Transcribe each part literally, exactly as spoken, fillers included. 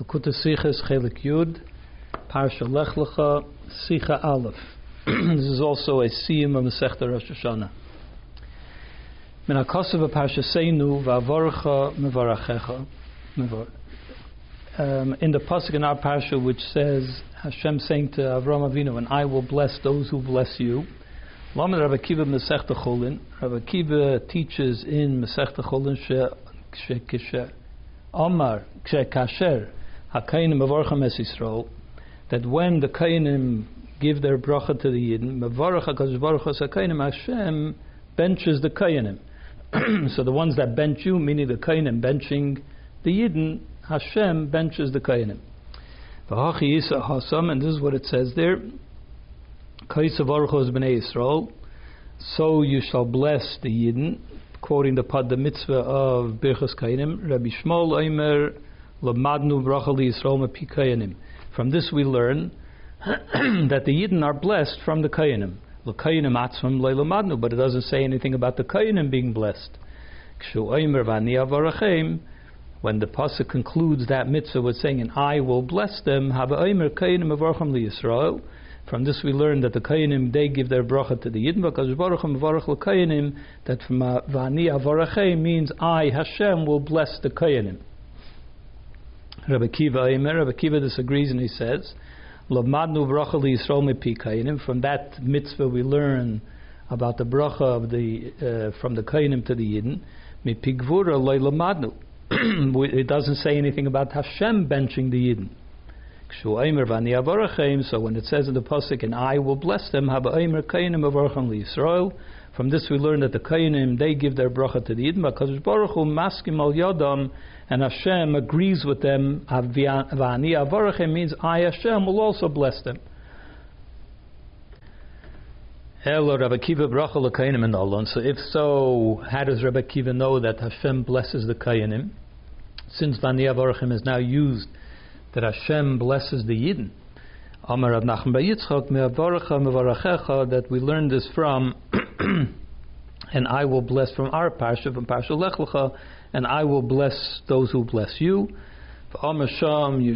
Likutei Sichos Chelik Yud, Parsha Lech Lecha, Sicha Aleph. This is also a siyum of Masechta Rosh Hashanah. Min HaKosav Parsha Seinu Va'avorecha Mevarachecha. Um, in the pasuk in our parsha, which says Hashem saying to Avraham Avinu, "And I will bless those who bless you." Lamed Rabbi Akiva Masechta Chulin. Rabbi Akiva teaches in Masechta Chulin she kishe Amar kishe kasher Hakainim Mevorcham Es Yisrael, that when the Kainim give their bracha to the Yidden, Mevorach HaKadosh Baruch Hu Hakainim, Hashem benches the Kainim. So the ones that bench you, meaning the Kainim benching the Yidden, Hashem benches the Kainim. V'hachi Yisa Hasam, and this is what it says there. Kaisav Orchos B'nei Yisrael, so you shall bless the Yidden, quoting the Pad the mitzvah of Birchas Kainim. Rabbi Shmuel Omer Lamadnu Bracha LiYisrael Mepi Kainim. From this we learn that the Yidden are blessed from the Kainim. L'Kainim Atzmam Leilamadnu, but it doesn't say anything about the Kainim being blessed. Kshu Omer V'ani Avarachem, when the pasuk concludes that mitzvah with saying, "And I will bless them," Hava Omer Kainim Mevorcham LiYisrael. From this we learn that the Kainim, they give their bracha to the Yidden, because Baruch Hu Mevorach L'Kainim, that from V'ani Avarachem means I, Hashem, will bless the Kainim. Rabbi Akiva Omer, Rabbi Akiva disagrees and he says, Lamadnu bracha LiYisrael Mepi Kainim. From that mitzvah we learn about the bracha of the uh, from the Kainim to the Yidden. Mepi Gvura Lo Lamadnu. It doesn't say anything about Hashem benching the Yidden. So when it says in the pasuk, "And I will bless them," Haba Omer Kainim Mevorcham LiYisrael. From this we learn that the Kainim, they give their bracha to the Yidden, because Baruch Hu maskim al yadam, and Hashem agrees with them. V'ani avarachem means I, Hashem, will also bless them. Hello, Rabbi Akiva bracha l'Kainim and Alon. So if so, how does Rabbi Akiva know that Hashem blesses the Kainim? Since V'ani avarachem is now used, that Hashem blesses the Yidden. Amar Rav Nachman bar Yitzchak me'avarecha mevarachecha, that we learn this from, and I will bless from our parsha, from Parsha Lech Lecha, and I will bless those who bless you. V'amar Sham,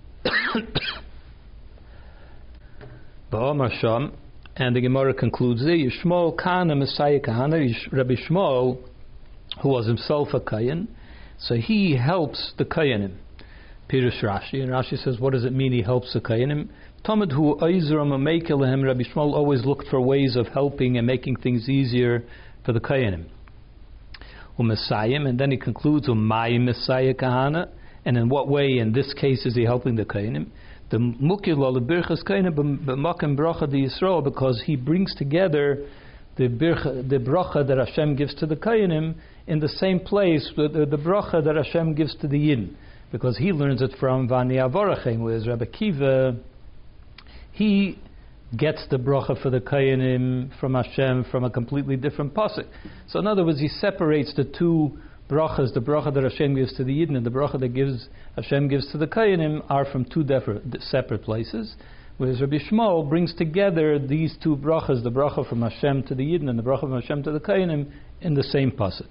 V'amar Sham, and the Gemara concludes there, Yishmol Kana Messiah Kahana, Rabbi Shmuel, who was himself a Kayan, so he helps the Kayanim. Pirush Rashi, and Rashi says, what does it mean he helps the Kainim? Tamid hu oizram ameikelehem. Rabbi Shmuel always looked for ways of helping and making things easier for the Kainim. U'mesayim, and then he concludes, U'mayim Messiah Kahana, and in what way in this case is he helping the Kainim? The mukil al birchas Kainim b'makim bracha di Yisrael, because he brings together the bircha, the bracha that Hashem gives to the Kainim in the same place with the, the bracha that Hashem gives to the Yidden. Because he learns it from V'ani Avarachem, whereas Rabbi Akiva, he gets the bracha for the Kainim from Hashem from a completely different pasuk. So in other words, he separates the two brachas, the bracha that Hashem gives to the Yidden and the bracha that gives Hashem gives to the Kainim, are from two different, separate places. Whereas Rabbi Shmuel brings together these two brachas, the bracha from Hashem to the Yidden and the bracha from Hashem to the Kainim, in the same pasuk.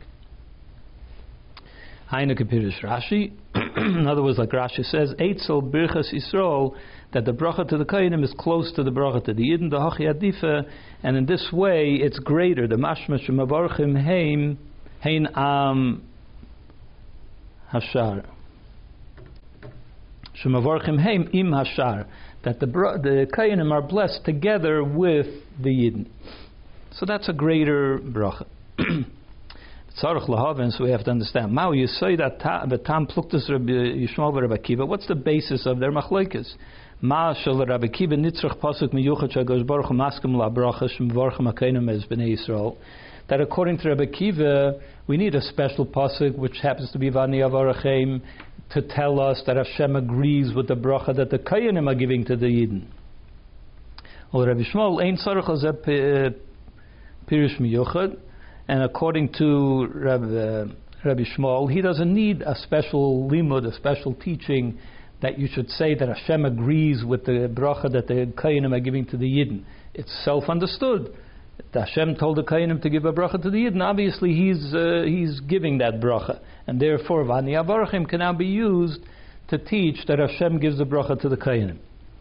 Hainu Pirush Rashi. In other words, like Rashi says, Eitzel Birchas Yisrael, that the bracha to the Kainim is close to the bracha to the Yidden, the Hachi Adifa, and in this way it's greater. The Mashma Shemavarchim Heim Hein Am Hashar. Shemavarchim Heim Im Hashar, that the the Kainim are blessed together with the Yidden. So that's a greater bracha. So we have to understand. Mao, you say that the Tam Pluktus Rabbi Yishmael Rabbi Akiva. What's the basis of their machlekes? Ma shel Rabbi Akiva nitzrach pasuk miyuchat shagosh baruch maskim la bracha shemvarchem hakainim es bnei Yisrael. That according to Rabbi Akiva, we need a special pasuk which happens to be V'ani Avarachem to tell us that Hashem agrees with the bracha that the Kainim are giving to the Yidden. Well, Rabbi Shmuel ein tzarich al zeh pirush miyuchat. And according to Rabbi, uh, Rabbi Shmuel, he doesn't need a special limud, a special teaching that you should say that Hashem agrees with the bracha that the Kainim are giving to the Yidden. It's self-understood. Hashem told the Kainim to give a bracha to the Yidden. Obviously, he's uh, he's giving that bracha, and therefore V'ani Avarachem can now be used to teach that Hashem gives the bracha to the Kohanim.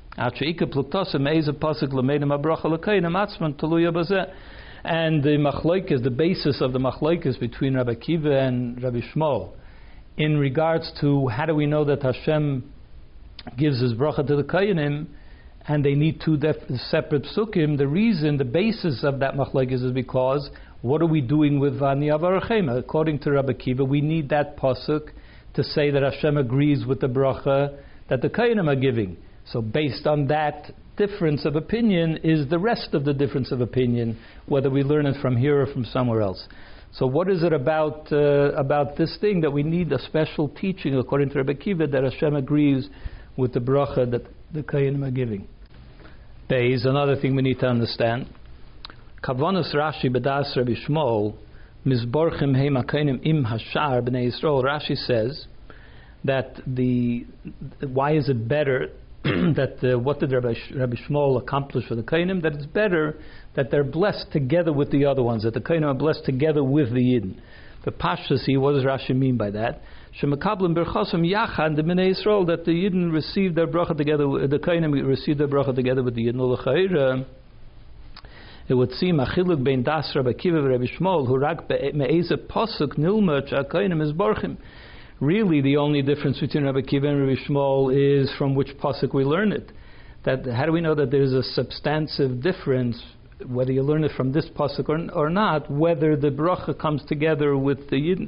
And the machlokes, the basis of the machlokes between Rabbi Akiva and Rabbi Shmuel, in regards to how do we know that Hashem gives His bracha to the Kohanim, and they need two def- separate psukim. The reason, the basis of that machlokes is because what are we doing with Vani Avarachem? According to Rabbi Akiva, we need that pasuk to say that Hashem agrees with the bracha that the Kohanim are giving. So based on that difference of opinion is the rest of the difference of opinion, whether we learn it from here or from somewhere else. So what is it about uh, about this thing that we need a special teaching according to Rabbi Akiva that Hashem agrees with the bracha that the Kohanim are giving? Beis, another thing we need to understand. Kavanos Rashi B'das Rabbi Shmuel Mizborchim Heim HaKohanim Im Hashar B'nei Yisrael. Rashi says that the why is it better that uh, what did Rabbi, Rabbi Shmuel accomplish for the Kohanim? That it's better that they're blessed together with the other ones, that the Kohanim are blessed together with the Yidden. The Pashasi, what does Rashi mean by that? Shemekablim berchosam yachan the Bnei Yisrael, that the Yidden receive their bracha together, the Kohanim receive their bracha together with the Yidden. L'chaira, it would seem achiluk bein das Rabbi Akiva and Rabbi Shmuel who rak me'eze pasuk nilmach HaKohanim is borchim. Really, the only difference between Rabbi Akiva and Rabbi Shmuel is from which pasuk we learn it. That how do we know that there is a substantive difference, whether you learn it from this pasuk or, or not, whether the bracha comes together with the Yidden?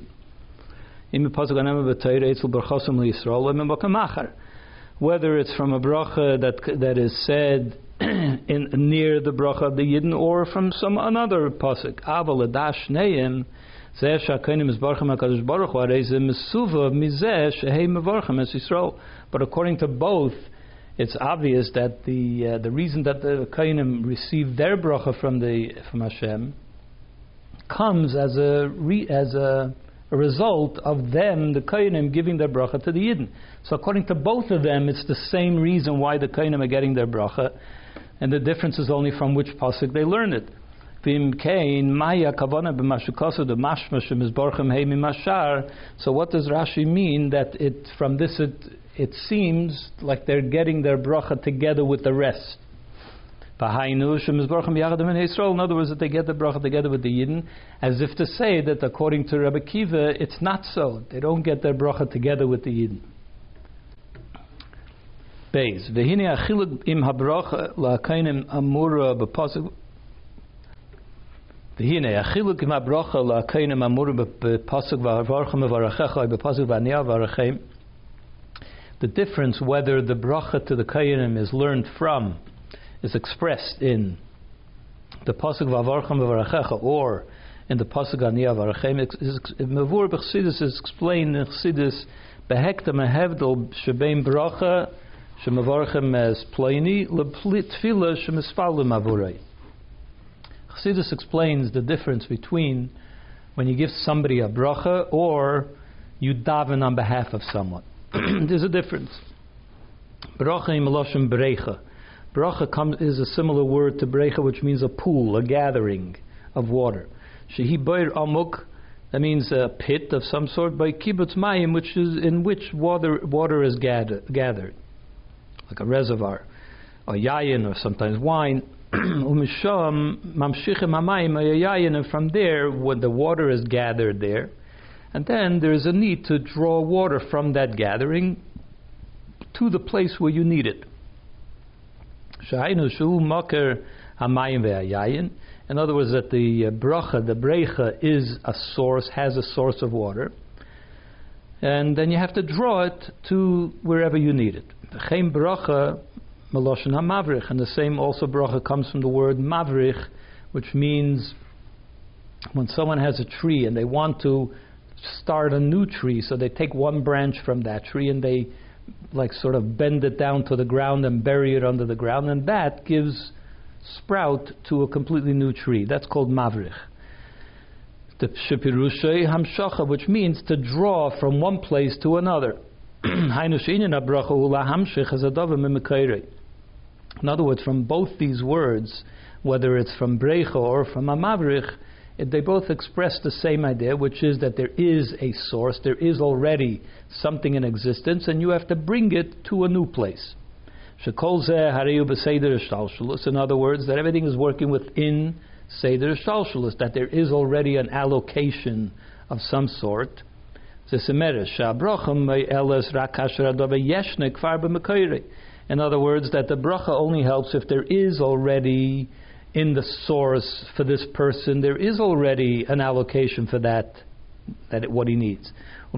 Whether it's from a bracha that that is said in near the bracha of the Yidden or from some another pasuk. Aval adash neim. But according to both, it's obvious that the uh, the reason that the Kohanim receive their bracha from the from Hashem comes as a re, as a, a result of them, the Kohanim, giving their bracha to the Yidden. So according to both of them, it's the same reason why the Kohanim are getting their bracha, and the difference is only from which pasuk they learn it. So what does Rashi mean that it from this it it seems like they're getting their bracha together with the rest? In other words, that they get the bracha together with the Yidden, as if to say that according to Rabbi Akiva, it's not so. They don't get their bracha together with the Yidden. Beis. V'hine achiluk im habracha la'akainim amura b'pasuk. V'hine achiluk im habracha la'akainim amura b'pasuk v'avarchem v'arachecha b'pasuk v'aniya v'arachem. The difference whether the bracha to the Kohanim is learned from, is expressed in the pasuk v'avarchem v'arachecha or in the pasuk aniya v'arachem. Mevur b'chsidus is explained in chsidus behekta mehevdol shebein bracha shemevarchem as plaini letfila shemespalim avurei. Chsidus explains the difference between when you give somebody a bracha or you daven on behalf of someone. There's a difference. Bracha im loshem brecha. Bracha comes, is a similar word to brecha, which means a pool, a gathering of water. Shehi boir amuk, that means a pit of some sort. By kibbutz mayim, which is in which water water is gather, gathered, like a reservoir, or yayin, or sometimes wine. Umisham mamshichem hamayim yayin, and from there, when the water is gathered there, and then there is a need to draw water from that gathering to the place where you need it. In other words, that the uh, bracha, the brecha, is a source, has a source of water, and then you have to draw it to wherever you need it. And the same also bracha comes from the word mavrich, which means when someone has a tree and they want to start a new tree, so they take one branch from that tree and they like sort of bend it down to the ground and bury it under the ground, and that gives sprout to a completely new tree. That's called mavrich. The shepirushay hamshacha, which means to draw from one place to another. In other words, from both these words, whether it's from brecha or from a mavrich, It, they both express the same idea, which is that there is a source, there is already something in existence, and you have to bring it to a new place. In other words, that everything is working within Seder Shalshalus, that there is already an allocation of some sort. In other words, that the bracha only helps if there is already in the source for this person, there is already an allocation for that, that it, what he needs.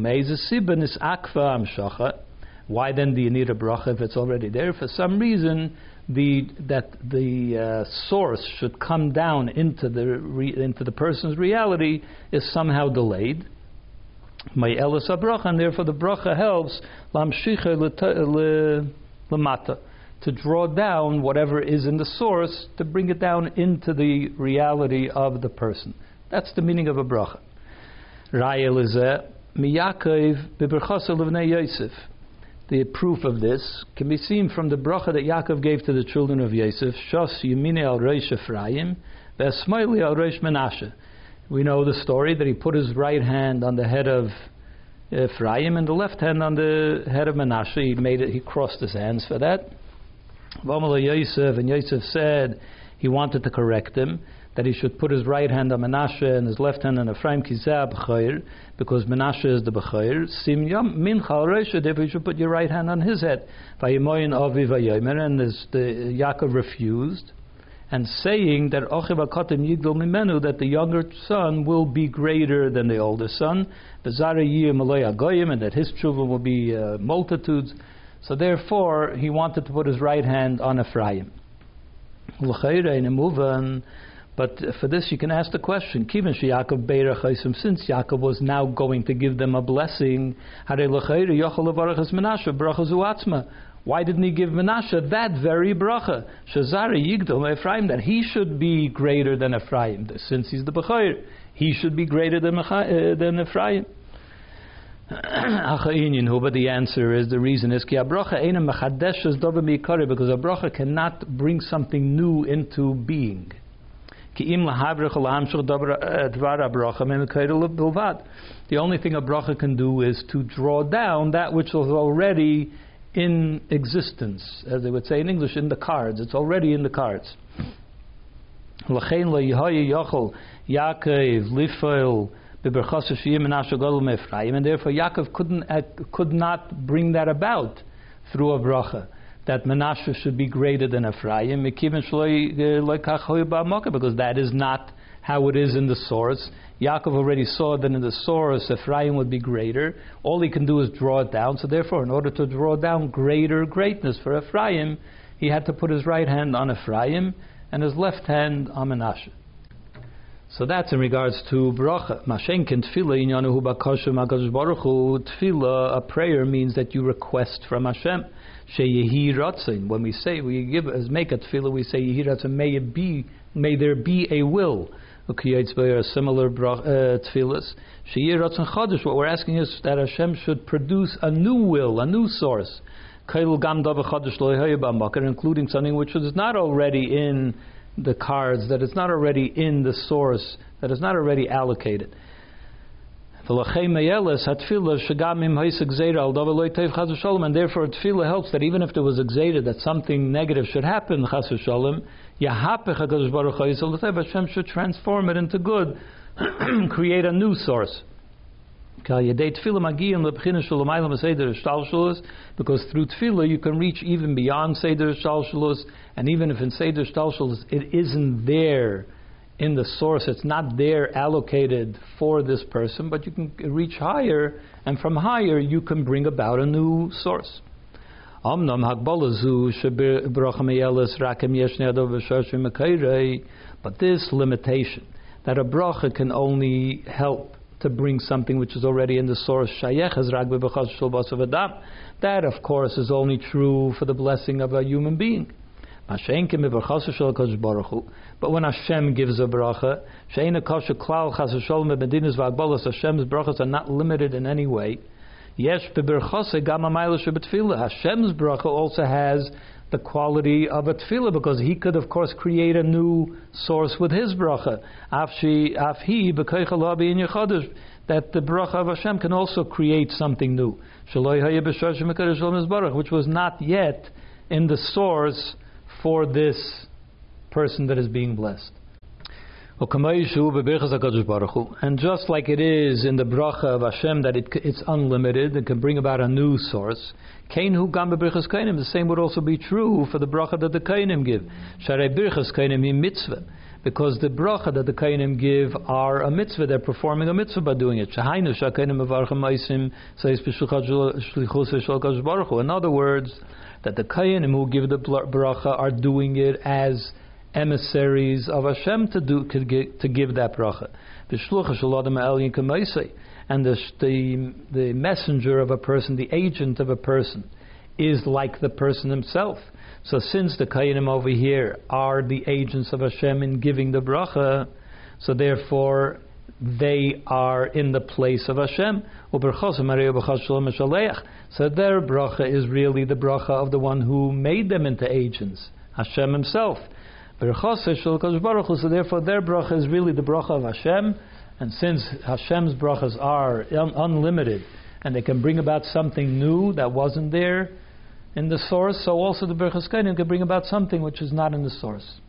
Why then do you need a bracha if it's already there? For some reason, the that the uh, source should come down into the re, into the person's reality is somehow delayed. My elas bracha, and therefore the bracha helps lamshicha lemata, to draw down whatever is in the source, to bring it down into the reality of the person. That's the meaning of a bracha. Raya lezeh miyakov beberchasa levnei Yosef. The proof of this can be seen from the bracha that Yaakov gave to the children of Yosef. Shos yimine al reish Ephraim, ve'esmaili al reish Menashe. We know the story that he put his right hand on the head of Ephraim and the left hand on the head of Menashe. He made it. He crossed his hands for that. V'amar Yosef, and Yosef said he wanted to correct him, that he should put his right hand on Menashe and his left hand on Ephraim, kizeh b'chayr, because Menashe is the b'chayr. Sim yam mincha al reisha, therefore you should put your right hand on his head. Vayimoyin avi vayomer, and this, the Yaakov refused, and saying that ochiv hakatim yigdol mimenu, that the younger son will be greater than the older son, v'zara yiyeh malay agoyim, and that his children will be uh, multitudes. So therefore he wanted to put his right hand on Ephraim. L'chayre in a move. But for this you can ask the question, since Yaakov was now going to give them a blessing, why didn't he give Menashe that very bracha? That he should be greater than Ephraim. Since he's the Bechayr, he should be greater than, uh, than Ephraim. But the answer is, the reason is, because a bracha cannot bring something new into being. The only thing a bracha can do is to draw down that which was already in existence, as they would say in English, in the cards. It's already in the cards. And therefore Yaakov couldn't, uh, could not bring that about through a bracha, that Menashe should be greater than Ephraim, because that is not how it is in the source. Yaakov already saw that in the source Ephraim would be greater. All he can do is draw it down. So therefore, in order to draw down greater greatness for Ephraim, he had to put his right hand on Ephraim and his left hand on Menashe. So that's in regards to bracha. Mashenkin tefillah inyanuhu bakashem HaKadosh Baruch Hu. Tefillah, a prayer, means that you request from Hashem. Sheyehi ratzon. When we say, we give as make a tefillah, we say yehi ratzon. May it be, may there be a will. A similar uh, tefillahs. Sheyehi ratzon chadash. What we're asking is that Hashem should produce a new will, a new source. Kail gam davar chadash lo yehi b'makar, including something which is not already in the cards, that is not already in the source, that is not already allocated. And therefore tefillah helps that even if there was a gzeira that something negative should happen, Hashem should transform it into good, create a new source. Because through tefillah you can reach even beyond Seder Shalshalus, and even if in Seder Shalshalus it isn't there in the source, it's not there allocated for this person, but you can reach higher, and from higher you can bring about a new source. But this limitation, that a bracha can only help to bring something which is already in the source, that of course is only true for the blessing of a human being. But when Hashem gives a bracha, Hashem's brachas are not limited in any way. Hashem's bracha also has the quality of a tefillah, because he could, of course, create a new source with his bracha. Afshi, afhi, b'koich halabi in Yechodesh, that the bracha of Hashem can also create something new, which was not yet in the source for this person that is being blessed. And just like it is in the bracha of Hashem that it, it's unlimited and can bring about a new source, the same would also be true for the bracha that the Kainim give. Because the bracha that the Kainim give are a mitzvah, they're performing a mitzvah by doing it. In other words, that the Kainim who give the bracha are doing it as emissaries of Hashem to do to give, to give that bracha. And the, the the messenger of a person, the agent of a person, is like the person himself. So since the Kainim over here are the agents of Hashem in giving the bracha, so therefore they are in the place of Hashem. So their bracha is really the bracha of the one who made them into agents, Hashem himself. So therefore their bracha is really the bracha of Hashem, and since Hashem's brachas are un- unlimited and they can bring about something new that wasn't there in the source, so also the Birchas Kainim can bring about something which is not in the source.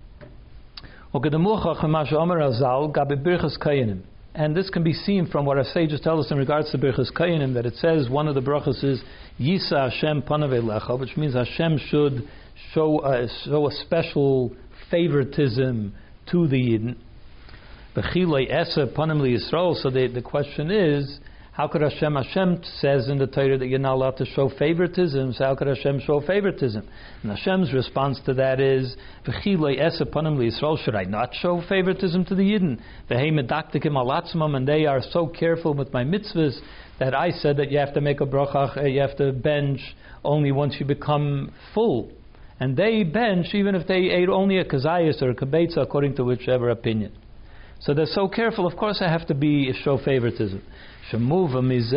And this can be seen from what our sages tell us in regards to Birchas Kainim, that it says one of the brachas is Yisa Hashem Panav Elecha, which means Hashem should show a, show a special favoritism to the Yidden. So the, the question is, how could Hashem, Hashem says in the Torah that you're not allowed to show favoritism, so how could Hashem show favoritism? And Hashem's response to that is, should I not show favoritism to the Yidden? And they are so careful with my mitzvahs that I said that you have to make a bracha, you have to bench only once you become full. And they bench even if they ate only a kazayas or a kabetza, according to whichever opinion. So they're so careful, of course I have to be show favoritism. From this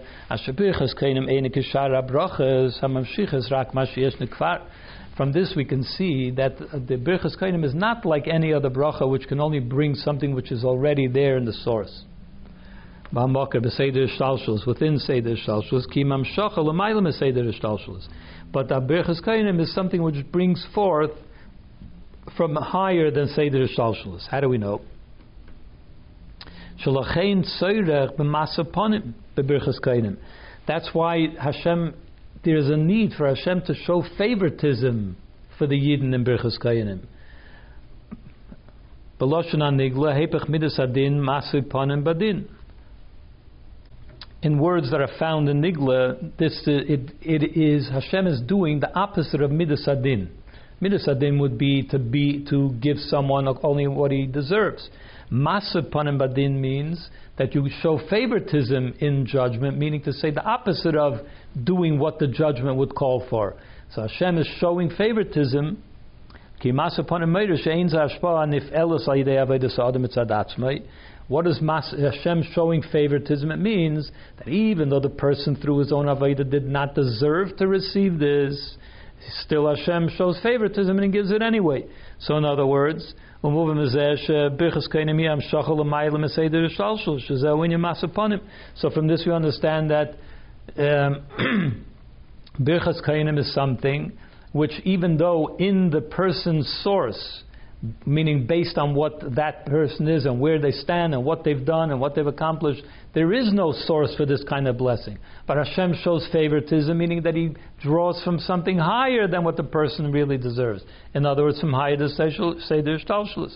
we can see that the Birchas Kainim is not like any other bracha which can only bring something which is already there in the source. Within Seder Shtalshlus, but the Birchas Kainim is something which brings forth from higher than Seder Shtalshlus. How do we know? That's why Hashem, there is a need for Hashem to show favoritism for the Yidden in Birchas Kainim. In words that are found in Nigla, this it, it is Hashem is doing the opposite of Midas Adin. Midas Adin would be to be to give someone only what he deserves. Maseh Panim Badin means that you show favoritism in judgment, meaning to say the opposite of doing what the judgment would call for. So Hashem is showing favoritism. What is Hashem showing favoritism? It means that even though the person through his own avodah did not deserve to receive this, still Hashem shows favoritism and he gives it anyway. So in other words, so from this we understand that um, Birchas Kainim is something which, even though in the person's source, meaning based on what that person is and where they stand and what they've done and what they've accomplished, there is no source for this kind of blessing. But Hashem shows favoritism, meaning that He draws from something higher than what the person really deserves. In other words, from higher to Seder Shtalshlus.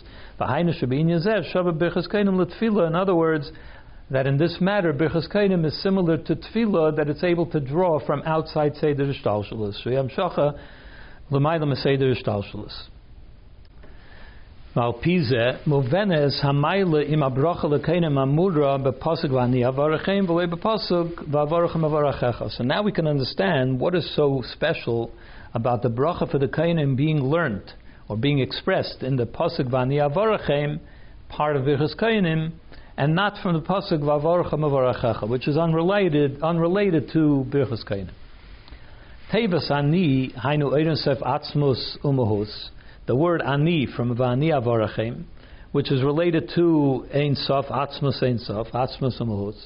In other words, that in this matter, Birchas Kainim is similar to Tefillah, that it's able to draw from outside Seder Shtalshlus. So now we can understand what is so special about the bracha for the Kainim being learned or being expressed in the pasuk V'ani Avarachem, part of Birchas Kainim, and not from the pasuk V'avarachem Avarachecha, which is unrelated unrelated to Birchas Kainim. Tevas ani hainu eirensef atzmus umahus. The word ani from Vani Avarachem, which is related to Ein Sof, Atzmus Ein Sof, Atzmus umahus.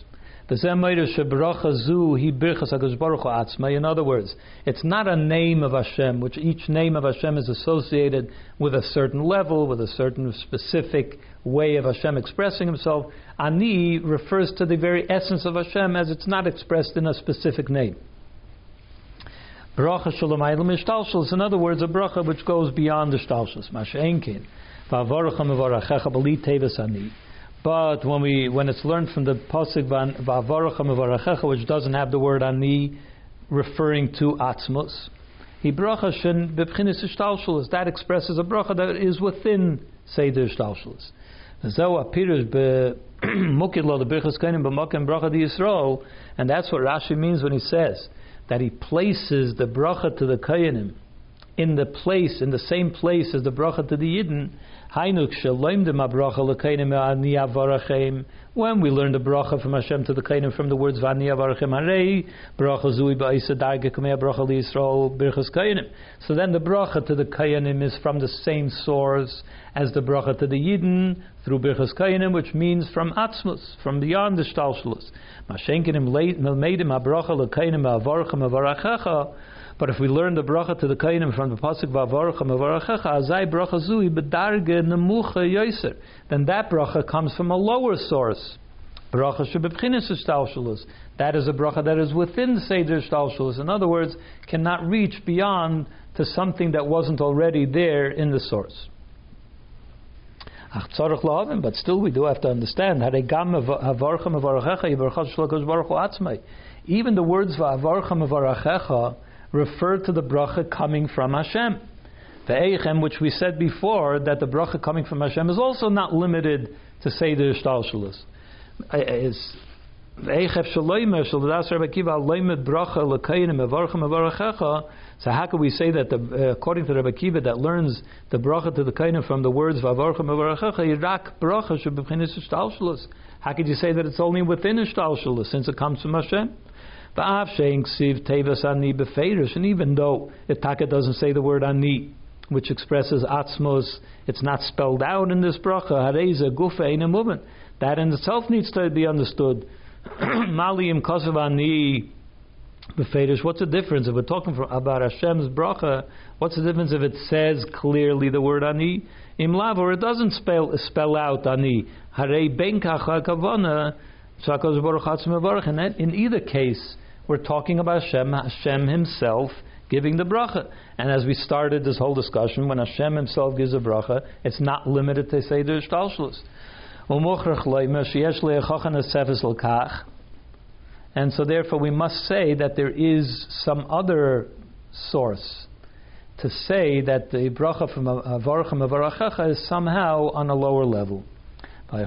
In other words, it's not a name of Hashem, which each name of Hashem is associated with a certain level, with a certain specific way of Hashem expressing himself. Ani refers to the very essence of Hashem as it's not expressed in a specific name. Bracha shalomaylam ishtalshus, in other words, a bracha which goes beyond the shtalshus. Masha'enkin, va'avarcha mevarachecha b'li teves ani. But when we when it's learned from the pasuk va'avarocha mevarachecha, which doesn't have the word ani referring to atzmus, he bracha shen b'bchinis ishtalshulos, that expresses a bracha that is within seder ishtalshulos. Zeu apirus b'mukid lo lebrichas kainim b'makim bracha di Yisrael, and that's what Rashi means when he says that he places the bracha to the kayanim in the place, in the same place as the bracha to the Yidden. When we learn the bracha from Hashem to the Kainim from the words Vani Avarachem Harei, bracha zui ba'isa darge kamei bracha liYisrael birchas Kainim. So then the bracha to the Kainim is from the same source as the bracha to the Yidden through birchas Kainim, which means from Atzmus, from beyond the Shtalshlus. Mashenkinim melmeidim habracha lekainim ha'avarachem ha'avarachecha. But if we learn the bracha to the kainim from the pasuk va'avarocha mevarachecha, azai bracha zui b'darge nemucha yoser, then that bracha comes from a lower source. Bracha shebebchinis shtalshulos. That is a bracha that is within the seder shtalshulos. In other words, cannot reach beyond to something that wasn't already there in the source. But still, we do have to understand. Even the words va'avarocha mevarachecha refer to the bracha coming from Hashem. The Eichem, which we said before, that the bracha coming from Hashem is also not limited to Seder Shtalshulos. So how can we say that, the, uh, according to Rebbe Akiva, that learns the bracha to the kainim from the words v'avarcha mevarachecha, yirak bracha sheb'bchinis shtalshulos? How could you say that it's only within the shtalshulos since it comes from Hashem? And even though Itaka doesn't say the word ani, which expresses atzmos, it's not spelled out in this bracha. Hareza gufa eine movement. That in itself needs to be understood. Maliyim kosav ani beferish. What's the difference if we're talking for, about Hashem's bracha? What's the difference if it says clearly the word ani? Imlav, or it doesn't spell spell out ani. Harei benkacha kavana. In either case, we're talking about Hashem, Hashem himself giving the bracha. And as we started this whole discussion, when Hashem himself gives a bracha, it's not limited to Seder Shtalshlus. And so therefore we must say that there is some other source to say that the bracha from Avarachem Avarachecha is somehow on a lower level. And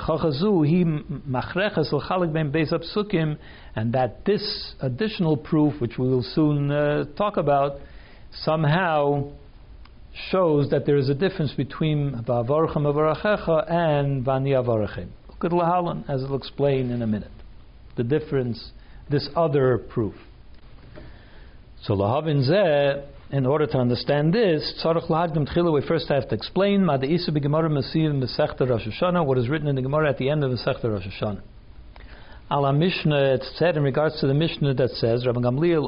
that this additional proof, which we will soon uh, talk about, somehow shows that there is a difference between Va'avarchem Avarachecha and Vani Avarachem. Look at Lahalan, as it'll explain in a minute. The difference, this other proof. So Lahavin Zeh, in order to understand this, we first have to explain what is written in the Gemara at the end of the Masechta Rosh Hashanah. Ala Mishnah, it said in regards to the Mishnah that says, Rabbi Gamliel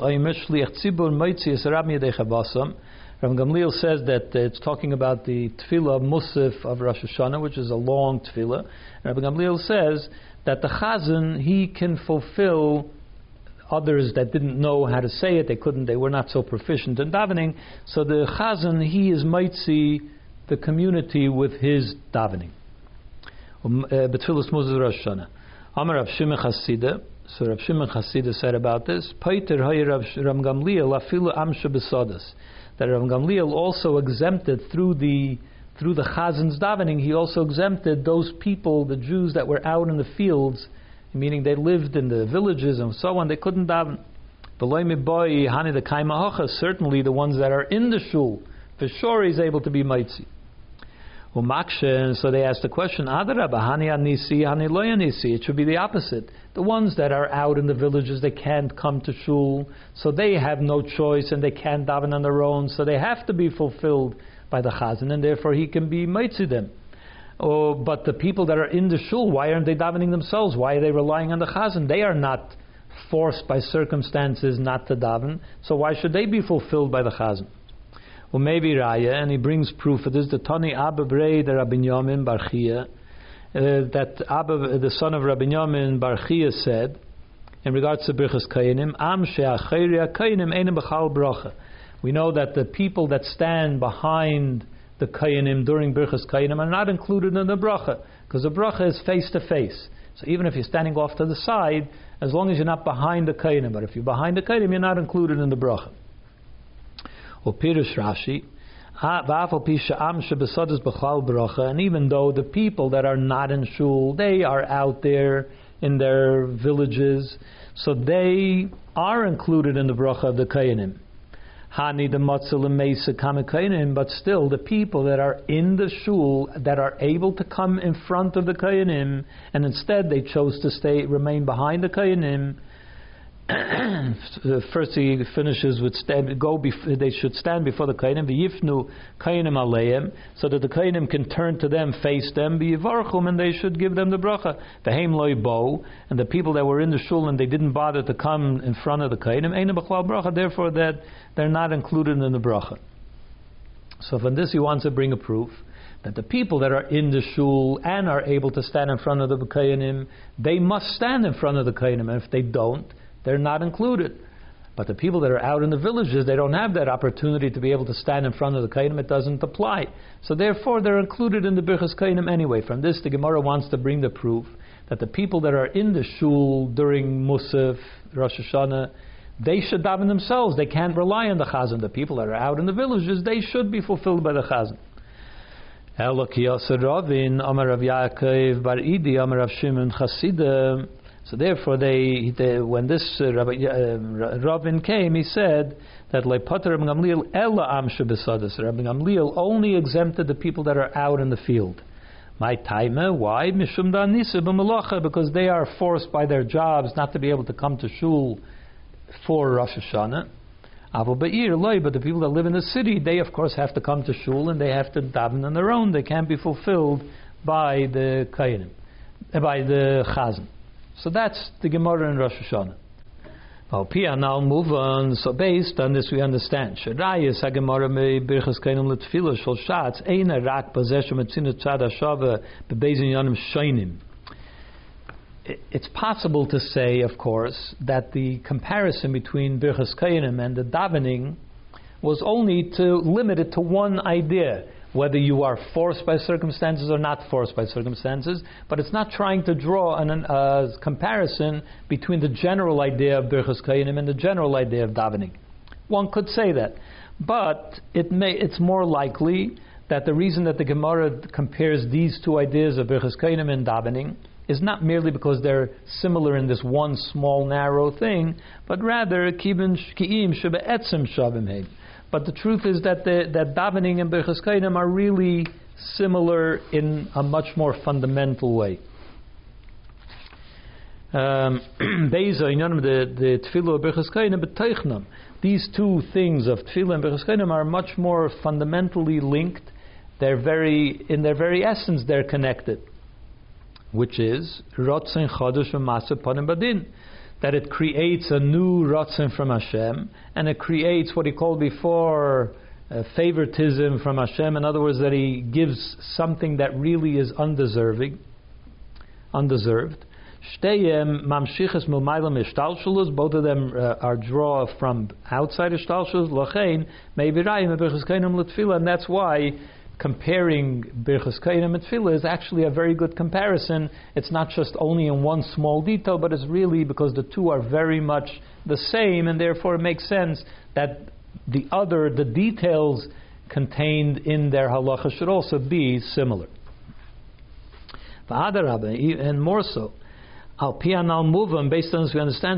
Rabbi Gamliel says that it's talking about the Tefillah Musaf of Rosh Hashanah, which is a long Tefillah. Rabbi Gamliel says that the Chazan, he can fulfill others that didn't know how to say it, they couldn't, they were not so proficient in davening. So the Chazan, he is mitzi the community with his davening. Betfilas Musaf Rosh Hashanah. Amar Rav Shimon Chasida. So Rav Shimon Chasida said about this, Paiter hay Rav Gamliel afilu amsha besadas. That Rav Gamliel also exempted through the through the Chazan's davening. He also exempted those people, the Jews that were out in the fields, meaning they lived in the villages and so on. They couldn't daven. Certainly, the ones that are in the shul, for sure, he's able to be mitzi. Umakshen, so they asked the question, Adarabba, Hani Anisi, Hani Lo Anisi. It should be the opposite. The ones that are out in the villages, they can't come to shul, so they have no choice and they can't daven on their own, so they have to be fulfilled by the chazan, and therefore he can be mitzi them. Oh, but the people that are in the shul, why aren't they davening themselves? Why are they relying on the chazan? They are not forced by circumstances not to daven, so why should they be fulfilled by the chazan? Well, maybe Raya, and he brings proof of this. The Tani Abba Brei the Rabbi Yamin Bar Chia, uh, that Abba, the son of Rabbi Yamin Bar Chia, said in regards to Birchas Kayanim, Am she'achayri Kayanim einem b'chal bracha. We know that the people that stand behind the Kayanim during Birchas Kayanim are not included in the bracha, because the bracha is face to face. So even if you're standing off to the side, as long as you're not behind the Kayanim, but if you're behind the Kayanim, you're not included in the bracha. Or Pirush Rashi, and even though the people that are not in shul, they are out there in their villages, so they are included in the bracha of the Kayanim. Hani the Matzah Mesa Kamekayanim, but still the people that are in the shul that are able to come in front of the Kayanim, and instead they chose to stay remain behind the Kayanim. First he finishes with stand, go. Bef- they should stand before the Kainim. V'yifnu Kainim aleim, so that the Kainim can turn to them, face them. V'yivarchum, and they should give them the bracha. V'heim loy bo, and the people that were in the shul and they didn't bother to come in front of the Kainim, eina b'chlal bracha. Therefore, that they're not included in the bracha. So from this he wants to bring a proof that the people that are in the shul and are able to stand in front of the Kainim, they must stand in front of the Kainim, and if they don't, they're not included. But the people that are out in the villages, they don't have that opportunity to be able to stand in front of the Kainim. It doesn't apply. So therefore, they're included in the Birchas Kainim anyway. From this, the Gemara wants to bring the proof that the people that are in the shul during Musaf, Rosh Hashanah, they should daven themselves. They can't rely on the Chazan. The people that are out in the villages, they should be fulfilled by the Chazan. Elokiyasa Ravin, Amar Rav Yaakov Bar Idi, Amar Rav Shimon Chasidah. So therefore, they, they when this uh, Rabbi, uh, Ravin came, he said that Leipater Rabbi Gamliel Ella Amsha Besadas. Rabbi Gamliel only exempted the people that are out in the field. My taima, why? Mishum Danisa b'melacha, because they are forced by their jobs not to be able to come to shul for Rosh Hashanah. Avo Ba'ir Loi, but the people that live in the city, they of course have to come to shul and they have to daven on their own. They can't be fulfilled by the Kayanim, by the Chazan. So that's the Gemara in Rosh Hashanah. Well, Pia now move on. So based on this, we understand. Sherayis haGemara me birchas kainim letfilah shel shatz eina rak bazeshem etzinu tzad hashava bebeizin yanim shainim. It's possible to say, of course, that the comparison between birchas kainim and the davening was only to limit it to one idea, whether you are forced by circumstances or not forced by circumstances, but it's not trying to draw an, a uh, comparison between the general idea of Birchas Kayanim and the general idea of davening. One could say that, but it may, it's more likely that the reason that the Gemara compares these two ideas of Birchas Kayanim and davening is not merely because they're similar in this one small narrow thing, but rather ki'im shebe'etzem shavim heim. But the truth is that the, that davening and Birchas Kainim are really similar in a much more fundamental way. Um, these two things of Tefillah and Birchas Kainim are much more fundamentally linked. They're very, in their very essence, they're connected, which is Ratzon Chodesh v'Masa Panim Badin. That it creates a new Ratzon from Hashem, and it creates what he called before uh, favoritism from Hashem. In other words, that he gives something that really is undeserving, undeserved. Shteyem mamshiches mumaylam ishtalshalus. Both of them uh, are draw from outside ishtalshalus. Lochein meibirayim birchas kainim l'tefillah, and that's why comparing Birchas Kainim and Tefillah is actually a very good comparison. It's not just only in one small detail, but it's really because the two are very much the same, and therefore it makes sense that the other, the details contained in their halacha should also be similar. And more so, Al Pian Al Muvam, based on this we understand,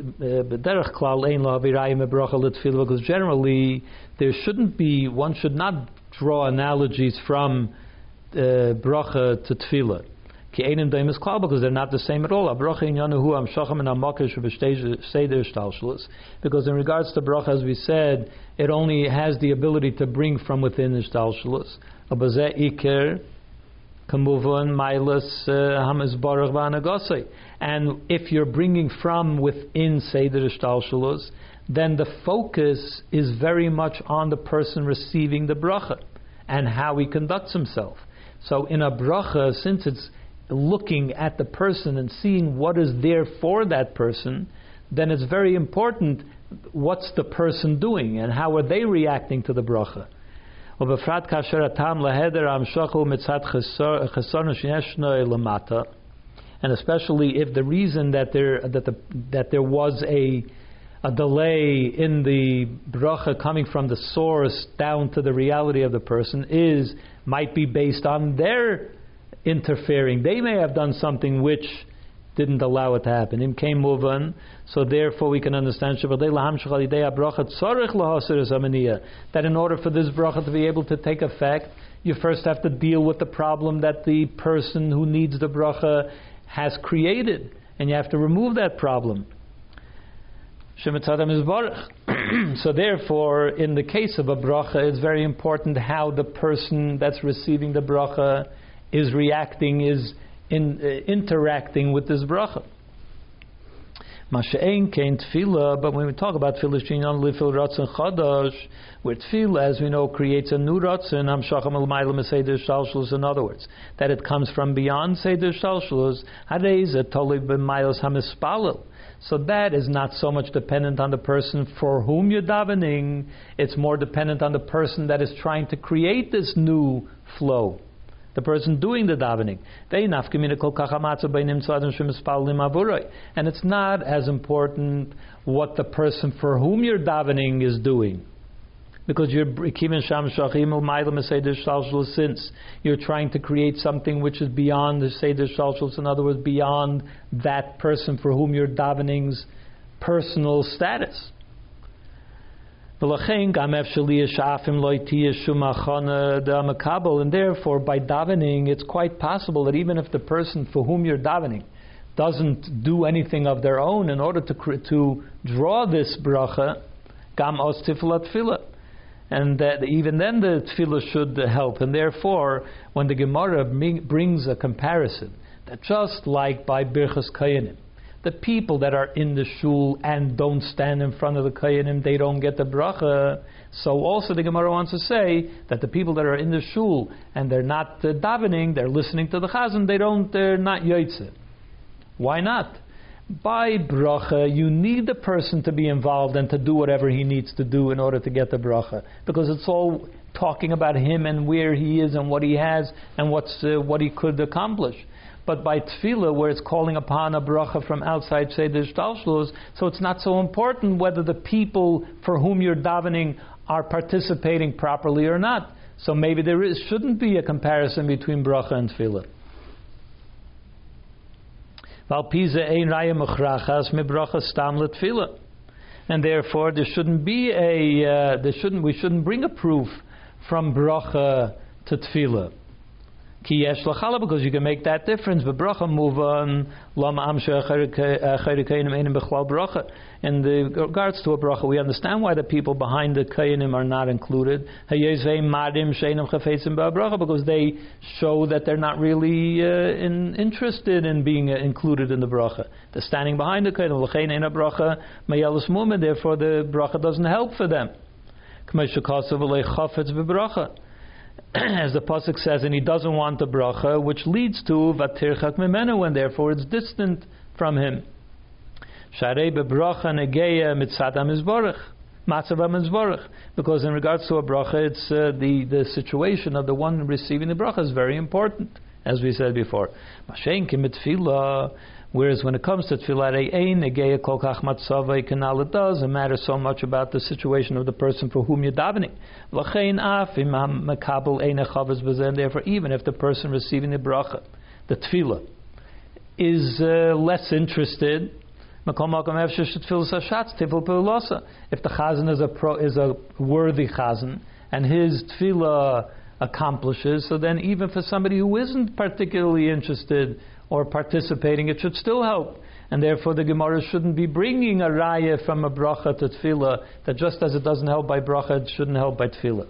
because generally there shouldn't be, one should not draw analogies from uh, bracha to tefillah. Ki einem daim is klal, because they're not the same at all. A bracha in Yanahu am shacham and amakish seder shtalshlus. Because in regards to bracha, as we said, it only has the ability to bring from within the shtalshlus. Abazeh iker kamuvon mailas hamizbarach v'anagosei. And if you're bringing from within seder shtalshlus, then the focus is very much on the person receiving the bracha and how he conducts himself. So in a bracha, since it's looking at the person and seeing what is there for that person, then it's very important what's the person doing and how are they reacting to the bracha. And especially if the reason that there that the that there was a a delay in the bracha coming from the source down to the reality of the person is might be based on their interfering. They may have done something which didn't allow it to happen. Im came movan, so therefore we can understand that in order for this bracha to be able to take effect, you first have to deal with the problem that the person who needs the bracha has created, and you have to remove that problem. So therefore, in the case of a bracha, it's very important how the person that's receiving the bracha is reacting, is in, uh, interacting with this bracha. Masha'ein kein tefillah, but when we talk about tefillah shinyan lifil ratzon chadash, where tefillah, as we know, creates a new ratzon, hamshacham l'mayla meseder shalshlus. In other words, that it comes from beyond seder shalshlus. Harei ze tolei b'maylos hamispalel. So that is not so much dependent on the person for whom you're davening. It's more dependent on the person that is trying to create this new flow. The person doing the davening. And it's not as important what the person for whom you're davening is doing. Because you're since you're trying to create something which is beyond the Seder Shalshus, in other words, beyond that person for whom you're davening's personal status. And therefore, by davening, it's quite possible that even if the person for whom you're davening doesn't do anything of their own in order to to draw this bracha, gam os tiflat tefillah, and that even then the tefillah should help. And therefore, when the Gemara brings a comparison, that just like by Birchas Koyanim, the people that are in the shul and don't stand in front of the Koyanim, they don't get the bracha. So also the Gemara wants to say that the people that are in the shul and they're not uh, davening, they're listening to the chazan, they don't, they're not yotzeh. Why not? By bracha, you need the person to be involved and to do whatever he needs to do in order to get the bracha, because it's all talking about him and where he is and what he has and what's uh, what he could accomplish. But by tefillah, where it's calling upon a bracha from outside Seder Shtalshlus, so it's not so important whether the people for whom you're davening are participating properly or not. So maybe there is, shouldn't be a comparison between bracha and tefillah. And therefore, there shouldn't be a uh, there shouldn't we shouldn't bring a proof from bracha to tefillah. Ki yesh lachala, because you can make that difference. But bracha move on lama amsha chayrikayim enim bechlal bracha. In the regards to a bracha, we understand why the people behind the kayanim are not included. Hayezvei madim sheinam chafetzim ba'bracha, because they show that they're not really uh, in, interested in being uh, included in the bracha. They're standing behind the kayanim. L'chein ein bracha mayelis mumen. Therefore, the bracha doesn't help for them. K'mei shekasav v'lei chafetz b'bracha. As the pasuk says, and he doesn't want the bracha, which leads to vatirchak mimenu, and therefore it's distant from him. Sharei bebracha negeya mitzad hamizborach, matzav hamizborach, because in regards to a bracha, it's uh, the the situation of the one receiving the bracha is very important, as we said before. Mashen kimitfilah. Whereas when it comes to tefillah, it doesn't matter so much about the situation of the person for whom you're davening. And therefore, even if the person receiving the bracha, the tefillah, is uh, less interested, if the chazan is a, pro, is a worthy chazan, and his tefillah accomplishes. So then even for somebody who isn't particularly interested or participating, it should still help. And therefore the Gemara shouldn't be bringing a raya from a bracha to tefillah, that just as it doesn't help by bracha, it shouldn't help by tefillah.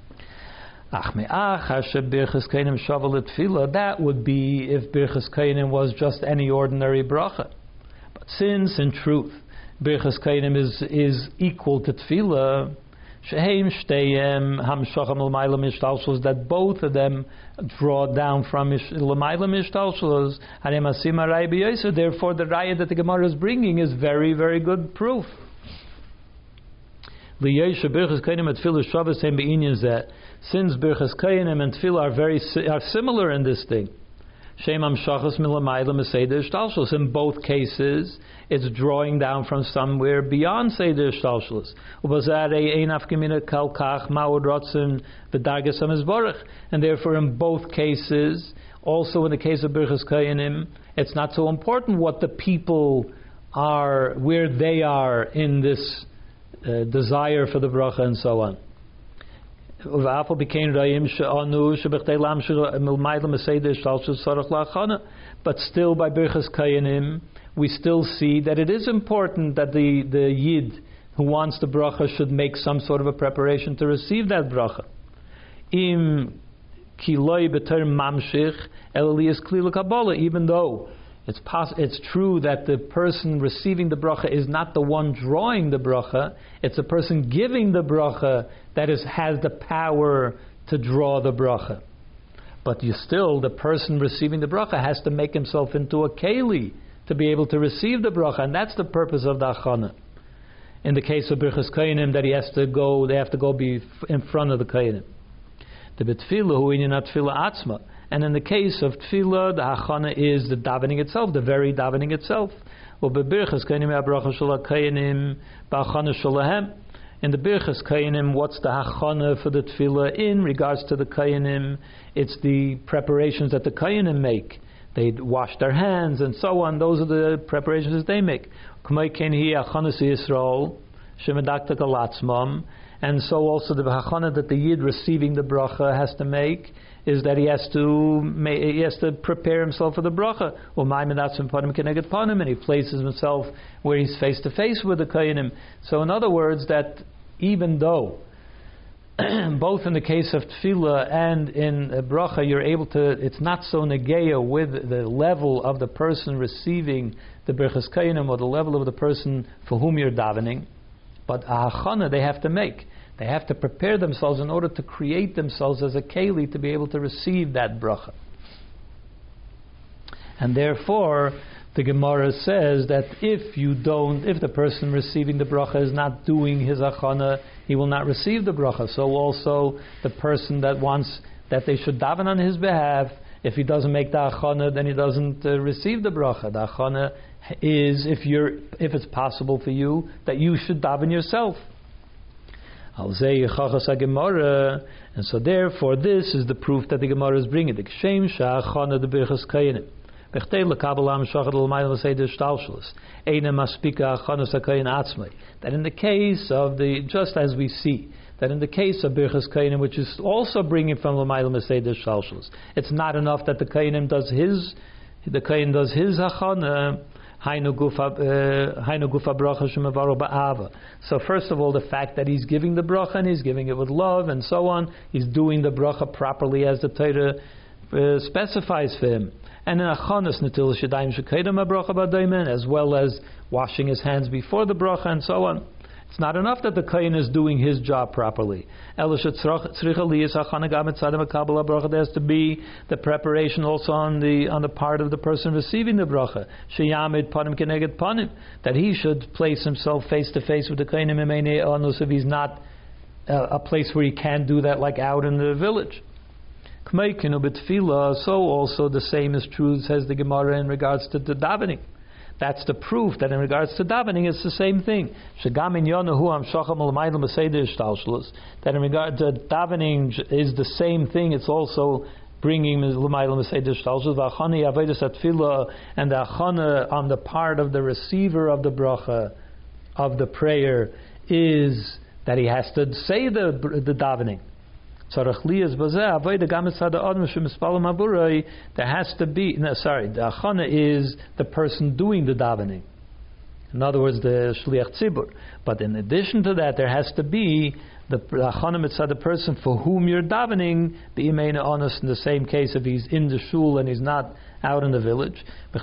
That would be if Birchas Kohanim was just any ordinary bracha. But since in truth Birchas Kohanim is, is equal to tefillah, that both of them draw down from l'mayla mishtalshalos. Therefore, the raya that the Gemara is bringing is very, very good proof. Since Birchas Kohanim and tefillah are very are similar in this thing, in both cases, it's drawing down from somewhere beyond Seder Shtalshalos. And therefore, in both cases, also in the case of Birchas Kohanim, it's not so important what the people are, where they are in this uh, desire for the bracha and so on. But still, by Birchas Kohanim, we still see that it is important that the, the Yid who wants the bracha should make some sort of a preparation to receive that bracha. Im kiloi b'ter mamshich eliyas kli l'kabbalah, even though it's pos- it's true that the person receiving the bracha is not the one drawing the bracha, it's the person giving the bracha that is has the power to draw the bracha. But you still, the person receiving the bracha has to make himself into a keli to be able to receive the bracha, and that's the purpose of the achana. In the case of Birchas Kohanim, that he has to go, they have to go be in front of the Kohanim. The betfilah hu inyan tefillah atzma. And in the case of tefillah, the hachana is the davening itself, the very davening itself. In the Birchas Kohanim, what's the hachana for the tefillah in regards to the Kohanim? It's the preparations that the Kohanim make. They wash their hands and so on. Those are the preparations that they make. And so also the hachana that the Yid receiving the bracha has to make is that he has to he has to prepare himself for the bracha. And he places himself where he's face to face with the Kohanim. So in other words, that even though both in the case of tefillah and in a bracha, you're able to, it's not so negeya with the level of the person receiving the Birchas Kohanim or the level of the person for whom you're davening, but a hachana they have to make. They have to prepare themselves in order to create themselves as a keli to be able to receive that bracha. And therefore, the Gemara says that if you don't, if the person receiving the bracha is not doing his achana, he will not receive the bracha. So also the person that wants that they should daven on his behalf, if he doesn't make the achana, then he doesn't uh, receive the bracha. The achana is if you're, if it's possible for you, that you should daven yourself. And so therefore, this is the proof that the Gemara is bringing. The kshem sha'achana the Birchas Kohanim. That in the case of the, just as we see, that in the case of Birchas Kohanim, which is also bringing from L'mayla Maseidah Shalshalos, it's not enough that the Kohanim does his, the Kohen does his hachana. So first of all, the fact that he's giving the bracha and he's giving it with love and so on, he's doing the bracha properly as the Torah uh, specifies for him. And in achanas netil shadayim shekedem bracha b'daimen, as well as washing his hands before the bracha and so on. It's not enough that the kohen is doing his job properly. There has to be the preparation also on the on the part of the person receiving the bracha. That he should place himself face to face with the kohen if he's not uh, a place where he can do that, like out in the village. So also the same is true, says the Gemara, in regards to the davening. That's the proof that in regards to davening, it's the same thing. That in regard to davening is the same thing. It's also bringing l'mayla m'seider shtalshalos and the achana on the part of the receiver of the bracha of the prayer is that he has to say the the davening. There has to be, no, sorry, the achana is the person doing the davening. In other words, the shliach tzibur. But in addition to that, there has to be the achana mitzvah, the person for whom you're davening, the imeina honest in the same case if he's in the shul and he's not out in the village.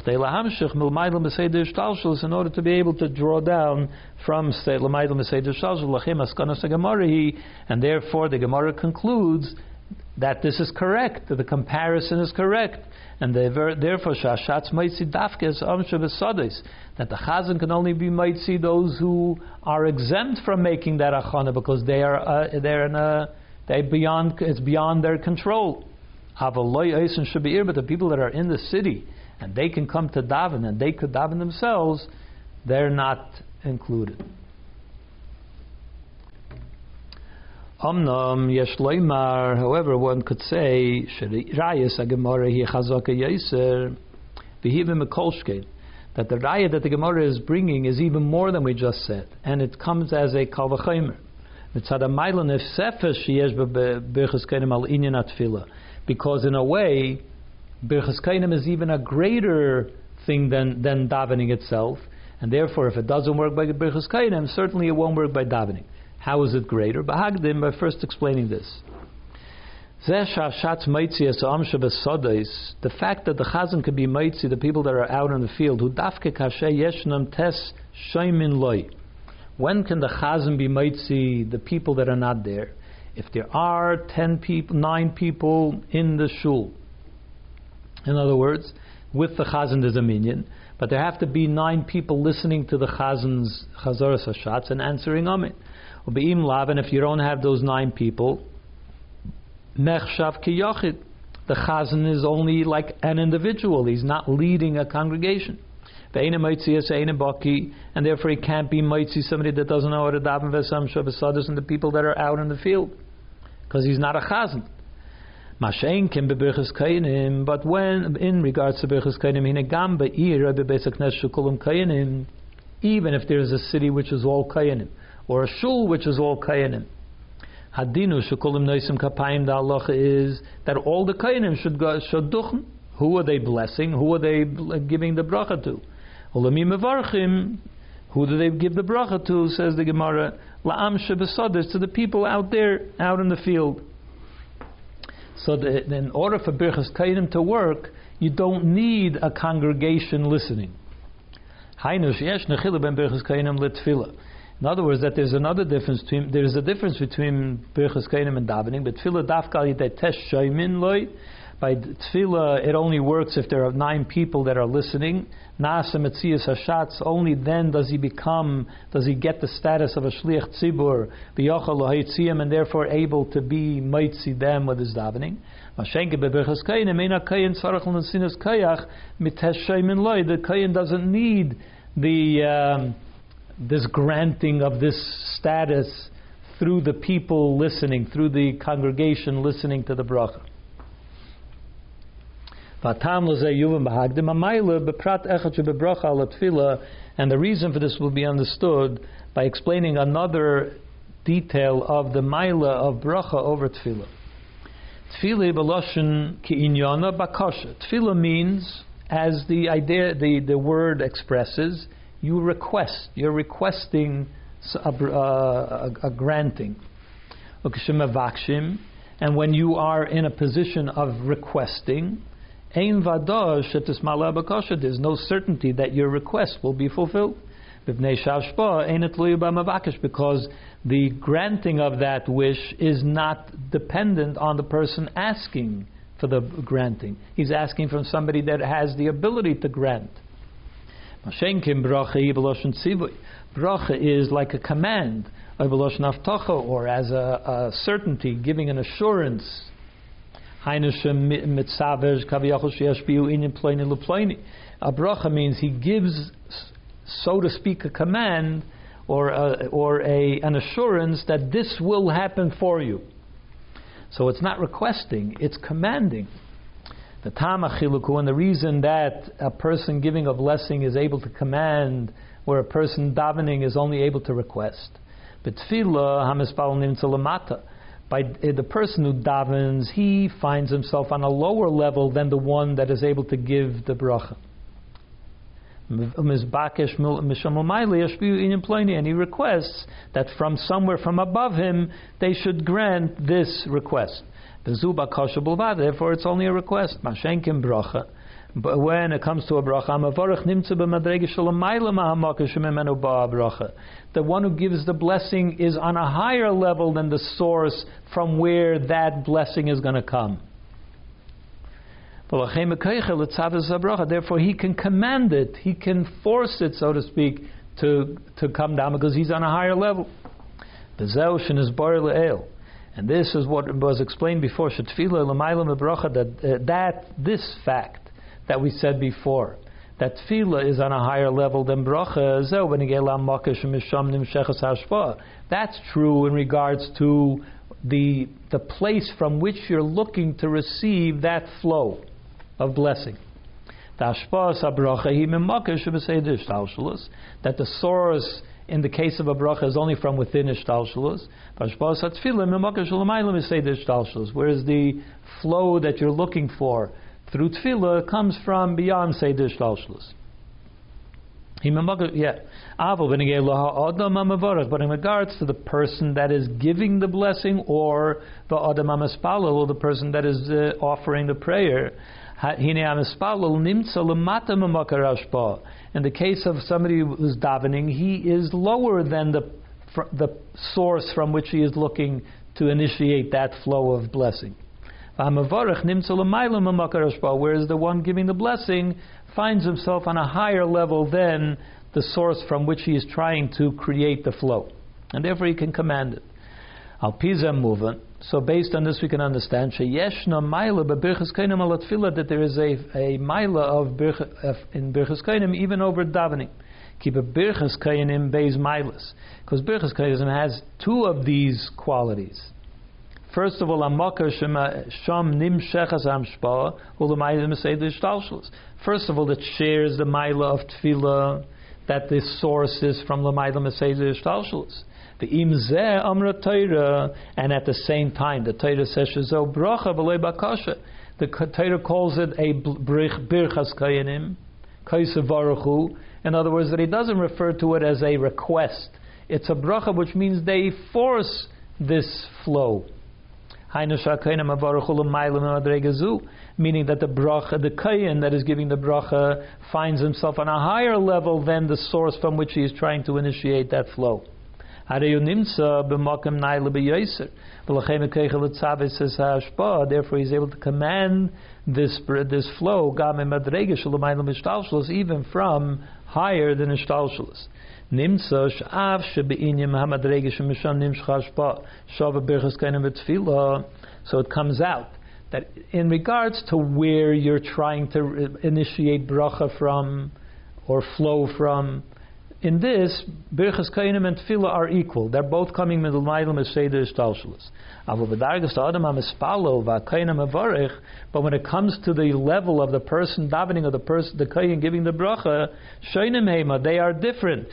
In order to be able to draw down from and therefore the Gemara concludes that this is correct, that the comparison is correct, and therefore shashatz maitzi dafkes amsha v'sadis, that the chazan can only be maitzi those who are exempt from making that achana because they are uh, they're in a they beyond it's beyond their control. But the people that are in the city and they can come to daven and they could daven themselves, they're not included. Omnam yesh loymar, however, one could say rayas agemara hi chazaka yaser v'hivim mekolshkein, that the raya that the Gemara is bringing is even more than we just said, and it comes as a kal v'chomer. Mitzad ha'mayla nefsefes sheyesh b'birchas kainim al inyan atfila, because in a way, birchas kainim is even a greater thing than than davening itself, and therefore, if it doesn't work by birchas kainim, certainly it won't work by davening. How is it greater? Bahagdim, by first explaining this. The fact that the chazan could be maitzi, the people that are out in the field, who dafke kashe yeshnam tes shaymin loy. When can the chazan be maitzi, the people that are not there? If there are ten people, nine people in the shul. In other words, with the chazan there's a minyan, but there have to be nine people listening to the chazan's chazaras hashatz and answering amen. Ubeim lav, and if you don't have those nine people, mechshav ki yachid, the chazan is only like an individual. He's not leading a congregation. Ve'ena maitzi eseina baki, and therefore he can't be maitzi, somebody that doesn't know how to daven v'sam shabbos and the people that are out in the field, because he's not a chazan. Mashein kim bebirchas kainim, but when in regards to birchas kainim, hinegam be'ir bebeis haknesh shukulim kainim, even if there's a city which is all kainim, or a shul which is all kainim, hadinu shukulim noisim kapayim, the halacha is that all the kainim should go shaduchen. Who are they blessing? Who are they giving the bracha to? Ulami mevarchim. Who do they give the bracha to? Says the Gemara. La'am shebesadis, to the people out there, out in the field. So that in order for birchas kainim to work, you don't need a congregation listening. Hainu sheyesh nechila ben birchas kainim letfila. In other words, that there's another difference between there is a difference between birchas kainim and davening. But tefillah dafka yitei tesh shaymin loy. By tefillah, it only works if there are nine people that are listening. Naaseh metzias hashatz, only then does he become, does he get the status of a shliach tzibur, v'yochel lohayitziyim, and therefore able to be maitzi them with his davening. Mashenke beberchas kayin, eina kayin tzarach l'nesinas kayach mitesh shaymin loy. The kayin doesn't need the um, this granting of this status through the people listening, through the congregation listening to the bracha. And the reason for this will be understood by explaining another detail of the maila of bracha over tefillah. Tefillah b'loshen ki'inyana bakasha. Tefillah means, as the idea, the, the word expresses, you request. You're requesting a, a, a granting. And when you are in a position of requesting, there's no certainty that your request will be fulfilled. Because the granting of that wish is not dependent on the person asking for the granting. He's asking from somebody that has the ability to grant. Bracha is like a command, or as a, a certainty, giving an assurance. A bracha means he gives, so to speak, a command or a, or a, an assurance that this will happen for you. So it's not requesting, it's commanding. The tamachiluku, and the reason that a person giving a blessing is able to command, where a person davening is only able to request. But tefillah hamispal nimtza lamata. By the person who davens, he finds himself on a lower level than the one that is able to give the bracha. And he requests that from somewhere from above him they should grant this request. Therefore it's only a request. But when it comes to a bracha, the one who gives the blessing is on a higher level than the source from where that blessing is going to come. Therefore he can command it, he can force it, so to speak, to, to come down because he's on a higher level. And this is what was explained before, that, uh, that this fact that we said before, that tefillah is on a higher level than bracha. That's true in regards to the the place from which you're looking to receive that flow of blessing. That the source in the case of a bracha is only from within ishtalshelus, whereas the flow that you're looking for through tefillah comes from beyond Seder Shtalshlus. Yeah. But in regards to the person that is giving the blessing, or the Adam HaMespalel, or the person that is uh, offering the prayer, in the case of somebody who's davening, he is lower than the the source from which he is looking to initiate that flow of blessing. Whereas the one giving the blessing finds himself on a higher level than the source from which he is trying to create the flow, and therefore he can command it. Al Pizah movement. So based on this, we can understand that there is a a maila of in birchas kohanim even over davening. Keep a birchas kohanim beis mailas, because birchas kohanim has two of these qualities. First of all, First of all, it shares the maila of tefillah, that the source is from the maila meseder shtalshelus. The imzeh amra Torah, and at the same time, the Torah says shezo bracha v'lei bakasha. The Torah calls it a birchas kohanim, kaisav baruchu. In other words, that he doesn't refer to it as a request. It's a bracha, which means they force this flow. Meaning that the bracha, the kohen that is giving the bracha, finds himself on a higher level than the source from which he is trying to initiate that flow. Therefore, he's able to command this this flow, even from higher than ishtalshelus. So it comes out that in regards to where you're trying to initiate bracha from or flow from, in this, birchas kohanim and tefillah are equal. They're both coming middle ma'ilum as seder ishtalshelus. But when it comes to the level of the person davening, or the person, the kohen giving the bracha, shoinim heima, they are different.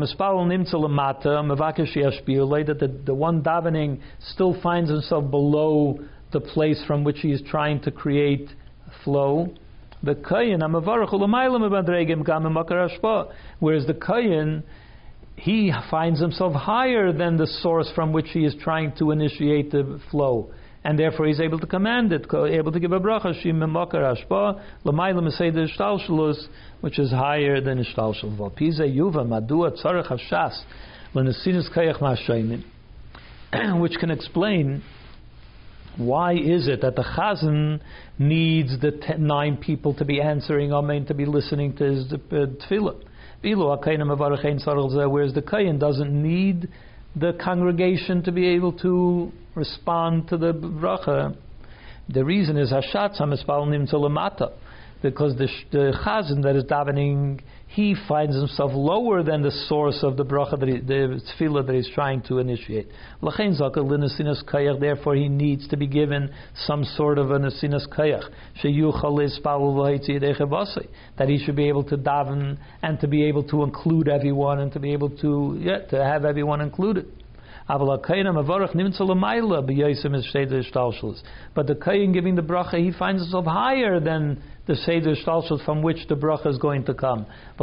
That the, the one davening still finds himself below the place from which he is trying to create flow. The kohen, whereas the kohen, he finds himself higher than the source from which he is trying to initiate the flow, and therefore he's able to command it, able to give a bracha, which is higher than ishtalshel. Which can explain why is it that the chazan needs the ten, nine people to be answering amen, to be listening to his uh, tefillah, whereas the kohen doesn't need the congregation to be able to respond to the bracha. The reason is hashatz hamispal nimtza lamata, because the, the chazan that is davening, he finds himself lower than the source of the bracha, that he, the tefillah that he's trying to initiate. Therefore, he needs to be given some sort of a nesinas kayach, that he should be able to daven and to be able to include everyone and to be able to yeah, to have everyone included. But the Kayin giving the bracha, he finds himself higher than the Seder Shtalshus from which the bracha is going to come.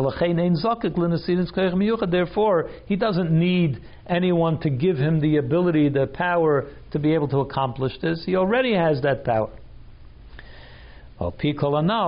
Therefore, he doesn't need anyone to give him the ability, the power to be able to accomplish this. He already has that power. So based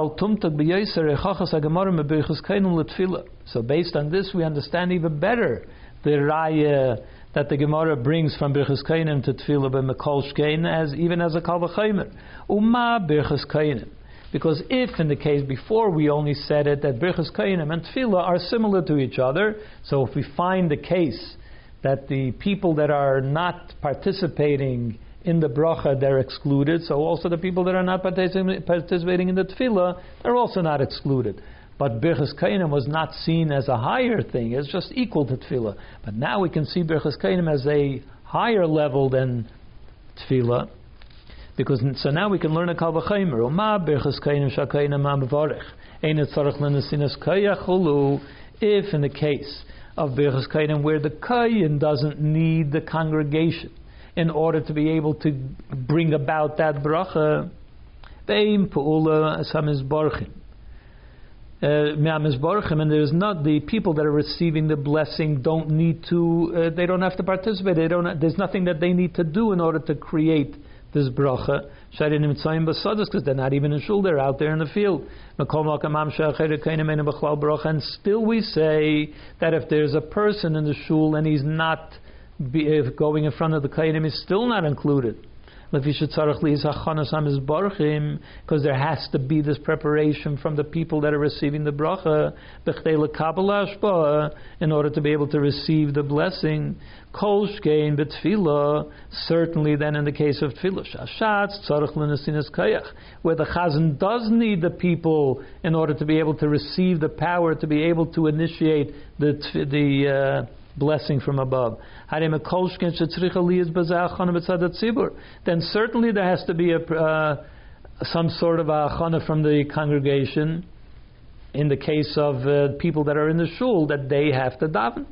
on this, we understand even better the raya that the Gemara brings from Birchas Kainim to Tefillah b'Mekol Shkein, as even as a Kal V'Chaimer. Uma Birchas Kainim. Because if in the case before we only said it that Birchas Kainim and Tefillah are similar to each other, so if we find the case that the people that are not participating in the bracha, they're excluded, so also the people that are not particip- participating in the Tefillah, they're also not excluded. But Birchas Kainim was not seen as a higher thing, it's just equal to Tefillah. But now we can see Birchas Kainim as a higher level than Tefillah, because so now we can learn a Kal V'Chaimer. Uma Birchas Kainim shakainim ma mevarech. Ein tzarich lenesinas kayach hulu. If in the case of Birchas Kainim where the Kayin doesn't need the congregation in order to be able to bring about that bracha, beim pu'ula samizbarchim. And there's not the people that are receiving the blessing don't need to. Uh, they don't have to participate. They don't. There's nothing that they need to do in order to create this bracha. Because they're not even in shul. They're out there in the field. And still, we say that if there's a person in the shul and he's not be, uh, going in front of the kainim, he's still not included. Because there has to be this preparation from the people that are receiving the bracha in order to be able to receive the blessing. Certainly then in the case of tefillah, where the chazan does need the people in order to be able to receive the power, to be able to initiate the the uh, blessing from above. Then certainly there has to be a, uh, some sort of a chana from the congregation in the case of uh, people that are in the shul, that they have to daven.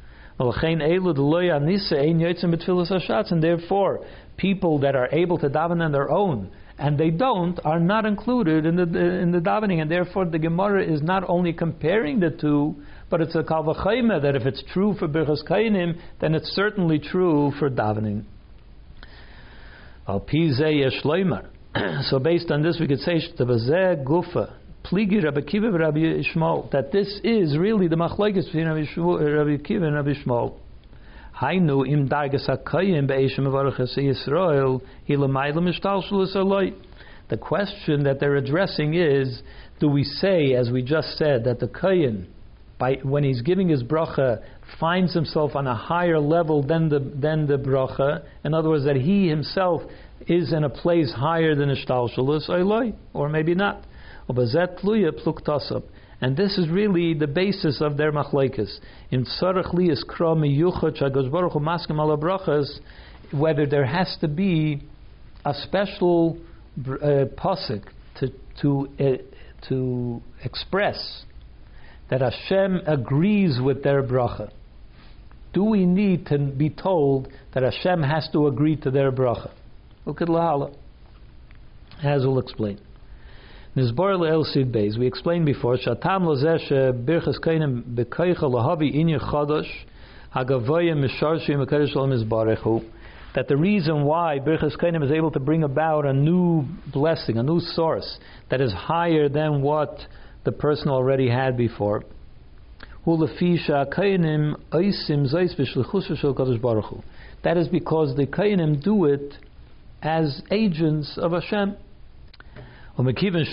And therefore, people that are able to daven on their own and they don't, are not included in the in the davening, and therefore the Gemara is not only comparing the two, but it's a Kal V'Chaimer that if it's true for Birchas Kainim, then it's certainly true for davening. Al Pi Zeh Yesh Loimer. So based on this, we could say Shtavazeh Gufa Pligi Rabbi Kiva Rabbi Yishmael, that this is really the machlokes between Rabbi Kiva and Rabbi Yishmael. Hainu im dargas hakayim be'eshem avarachas Yisrael hilamayla mishtalshulus aloi. The question that they're addressing is, do we say, as we just said, that the kayin, by when he's giving his bracha, finds himself on a higher level than the than the bracha? In other words, that he himself is in a place higher than ishtalshulus aloi, or maybe not. And this is really the basis of their machlokes. In tzarich liyas kra miyuchad shagos baruch hu maskim ala brachas, whether there has to be a special uh, pasuk to to uh, to express that Hashem agrees with their bracha. Do we need to be told that Hashem has to agree to their bracha? Look at Lahala, as we'll explain. Nizbar le'el sid beis. We explained before. Shatam lozeh birchas kainim bekoicha lahavi inyan chadash hagavoya misharshi mekadosh lo mizbarechu. That the reason why birchas kainim is able to bring about a new blessing, a new source that is higher than what the person already had before. Hu lefisha kainim oisim zeis b'shlichus shel kadosh baruch hu. That is because the kainim do it as agents of Hashem. And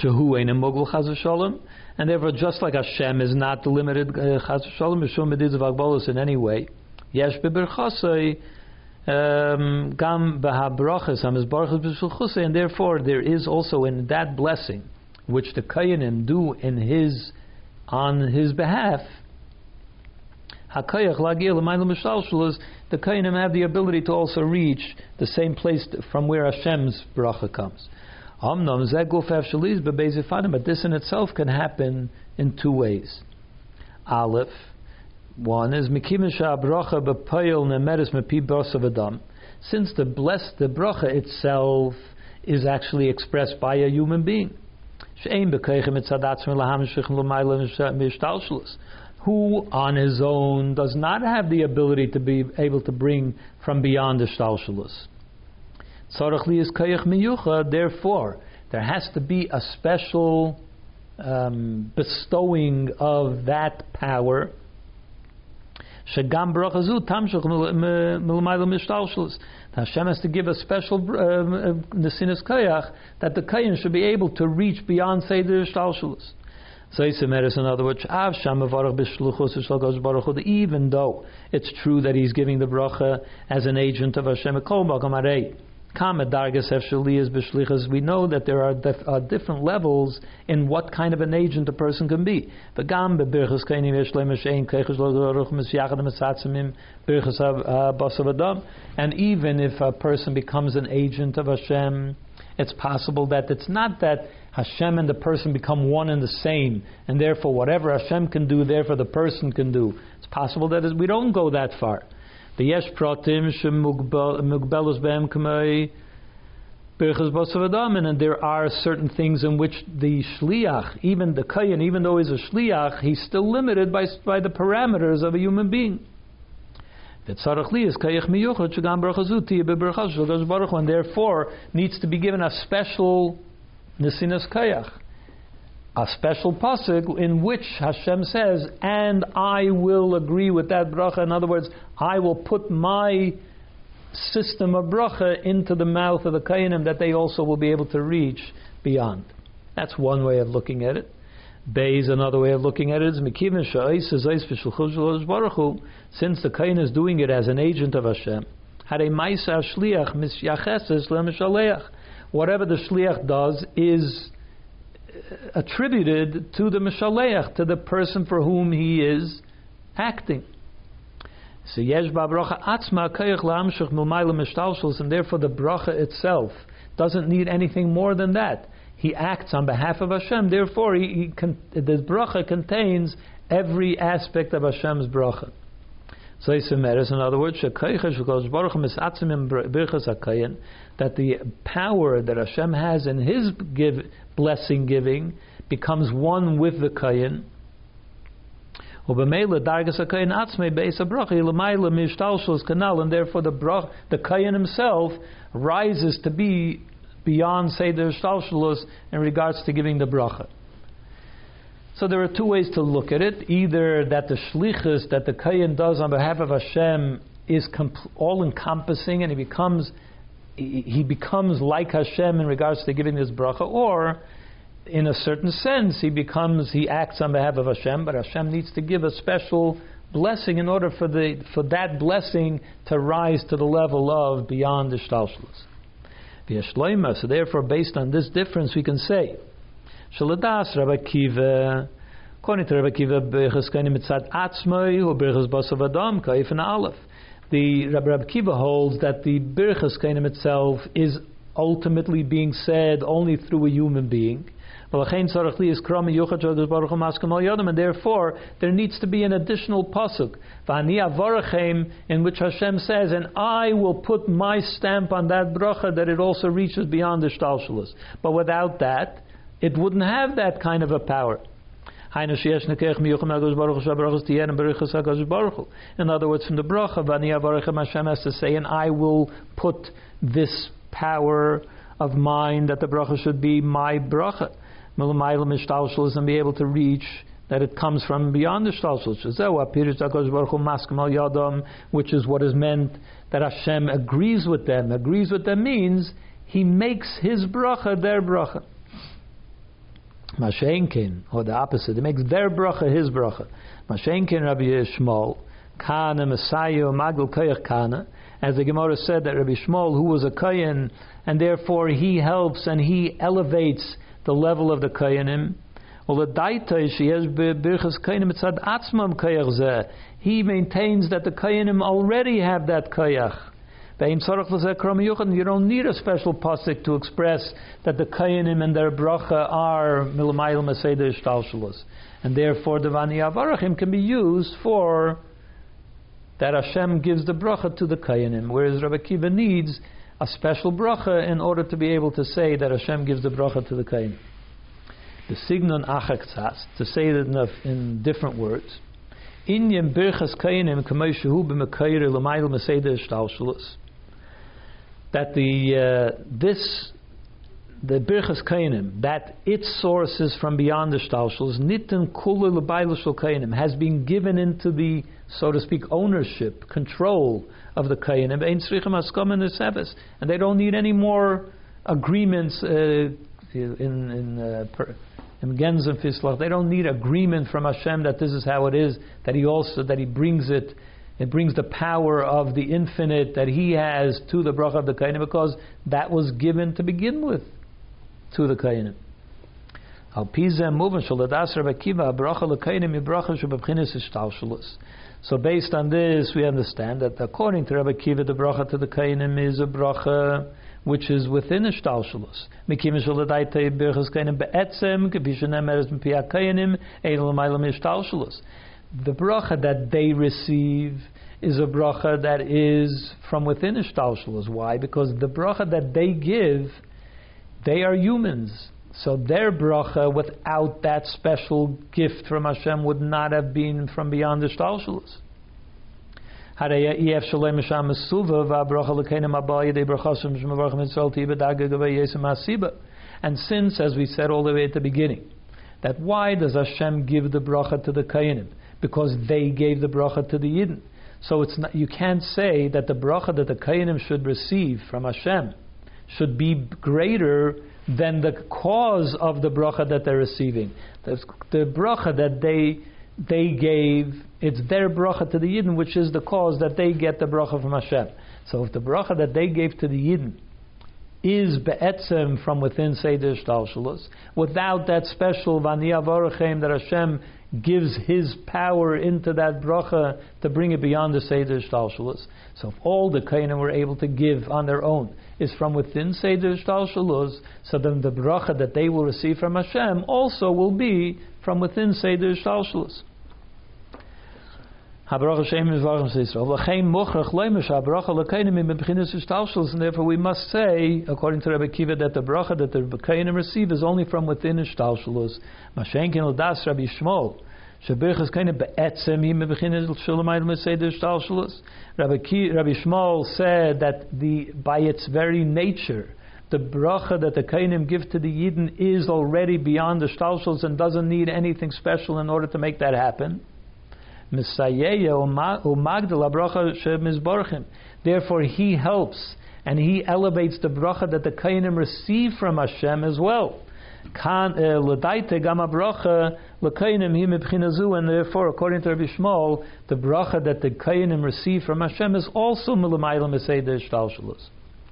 therefore, just like Hashem is not limited chas v'shalom b'shum medidas v'agbolos in any way, yesh beberchasei gam b'habrachas hamizbarachas b'shulchusei, and therefore there is also in that blessing which the kayanim do in his on his behalf. Hakayach lagir l'mayla mishalshulas, the kayanim have the ability to also reach the same place from where Hashem's bracha comes. But this in itself can happen in two ways. Aleph, One is Mikimisha bracha b'payil nemeres mepi basav adam. Since the bless the bracha itself is actually expressed by a human being, who on his own does not have the ability to be able to bring from beyond the shtalshalus. Therefore, there has to be a special um, bestowing of that power. Hashem has to give a special nesinas koyach that the kohen should be able to reach beyond seder shtalshalus. So in other words, even though it's true that he's giving the bracha as an agent of Hashem, we know that there are, dif- are different levels in what kind of an agent a person can be. And even if a person becomes an agent of Hashem, it's possible that it's not that Hashem and the person become one and the same, and therefore whatever Hashem can do, therefore the person can do. It's possible that we don't go that far. The yesh pratim shemugbelos behem k'may birchas basav adam, and there are certain things in which the shliach, even the kohen, even though he's a shliach, he's still limited by by the parameters of a human being. And therefore needs to be given a special nesinas koyach, a special pasuk in which Hashem says, and I will agree with that bracha. In other words, I will put my system of bracha into the mouth of the kohanim that they also will be able to reach beyond. That's one way of looking at it. Beis, another way of looking at it is since the kohen is doing it as an agent of Hashem, whatever the shliach does is attributed to the Mishaleach, to the person for whom he is acting. So yesh ba'bracha atzma koyach la'amshich milmayla mishtalshus, and therefore the bracha itself doesn't need anything more than that. He acts on behalf of Hashem, therefore he, he con- the bracha contains every aspect of Hashem's bracha. So he in other words, that the power that Hashem has in His give, blessing giving becomes one with the kohen. And therefore the brach, the kohen himself rises to be beyond seder shtalshalus in regards to giving the bracha. So there are two ways to look at it. Either that the shlichus that the kohen does on behalf of Hashem is comp- all-encompassing, and he becomes he, he becomes like Hashem in regards to giving this bracha, or in a certain sense he becomes he acts on behalf of Hashem, but Hashem needs to give a special blessing in order for the for that blessing to rise to the level of beyond the shtalshalus. So therefore, based on this difference, we can say, Shaladas Rabbi Kiva, according to Rabbi Kiva, Birchas Kohanim mitzad atzmai or Birchas basav adam kaif and aleph. The Rabbi, Rabbi Kiva holds that the Birchas Kohanim itself is ultimately being said only through a human being. And therefore, there needs to be an additional pasuk, in which Hashem says, and I will put my stamp on that bracha that it also reaches beyond the shtalshalus. But without that, it wouldn't have that kind of a power. In other words, from the bracha, Hashem has to say, and I will put this power of mine that the bracha should be my bracha, and be able to reach that it comes from beyond the shtalshalus, which is what is meant that Hashem agrees with them. Agrees with them means He makes His bracha their bracha. Mashenkin, or the opposite, He makes their bracha His bracha. Mashenkin Rabbi Yishmael, Kana Messiah Magul Koyach Kana, as the Gemara said that Rabbi Shmuel, who was a kohen, and therefore he helps and he elevates the level of the kohenim. He maintains that the kohenim already have that koyach. You don't need a special pasuk to express that the kohenim and their bracha are milamayil maseder shtalshalus, and therefore the vani avarachim can be used for that Hashem gives the bracha to the Kohanim, whereas Rabbi Akiva needs a special bracha in order to be able to say that Hashem gives the bracha to the Kohanim. The signon achaktsas, to say it in, in different words, Inyan birchas Kohanim k'may shehu b'mekayir l'mayil meseder shtalshelus, that the uh, this the birchas Kohanim, that its source is from beyond the shtalshelus, nitten kulu l'bayil shel Kohanim, has been given into the, so to speak, ownership, control of the Kohanim, ein tzrichim haskama neseves, and they don't need any more agreements uh, in in uh, per, in Genz and Fislach. They don't need agreement from Hashem that this is how it is, that He also that He brings it, it brings the power of the infinite that He has to the bracha of the Kohanim, because that was given to begin with to the Kohanim. Al pizem moving shaladas Rabbi Akiva bracha leKohanim ibracha shebabchinas ishtalshelus. So based on this, we understand that according to Rabbi Akiva, the bracha to the Kohanim is a bracha which is within a shtalshelus. Mikim shaladaita birchas Kohanim be'etzem k'vishanem eres m'piyah Kohanim ein l'maylam ishtalshelus. The bracha that they receive is a bracha that is from within a shtalshelus. Why? Because the bracha that they give, they are humans. So their bracha, without that special gift from Hashem, would not have been from beyond the shtalshelus. And since, as we said all the way at the beginning, that why does Hashem give the bracha to the Kohanim? Because they gave the bracha to the Yidden. So it's not, you can't say that the bracha that the Kohanim should receive from Hashem should be greater than the cause of the bracha that they're receiving. The, the bracha that they they gave, it's their bracha to the Yidden, which is the cause that they get the bracha from Hashem. So if the bracha that they gave to the Yidden is be'etzem from within Seder Shtalshelus, without that special Vani Avarachem that Hashem gives His power into that bracha to bring it beyond the Seder Shtalshelus. So if all the Kohanim were able to give on their own is from within Seder Shtalshelus, so then the bracha that they will receive from Hashem also will be from within Seder Shtalshelus. And therefore we must say, according to Rabbi Akiva, that the bracha that the Kohanim receive is only from within the Shtalshelus. Mashenkin l'das Rabbi Shmuel, shebirchas Kohanim be'etzem hi mebechinas l'shulamay l'seder Shtalshelus. Rabbi Shmuel said that the by its very nature, the bracha that the Kohanim give to the Yidden is already beyond the Shtalshelus and doesn't need anything special in order to make that happen. Therefore, He helps and He elevates the bracha that the Kohanim receive from Hashem as well. And therefore, according to Rabbi Shmuel, the bracha that the Kohanim receive from Hashem is also milamayla meseder shtalshelus.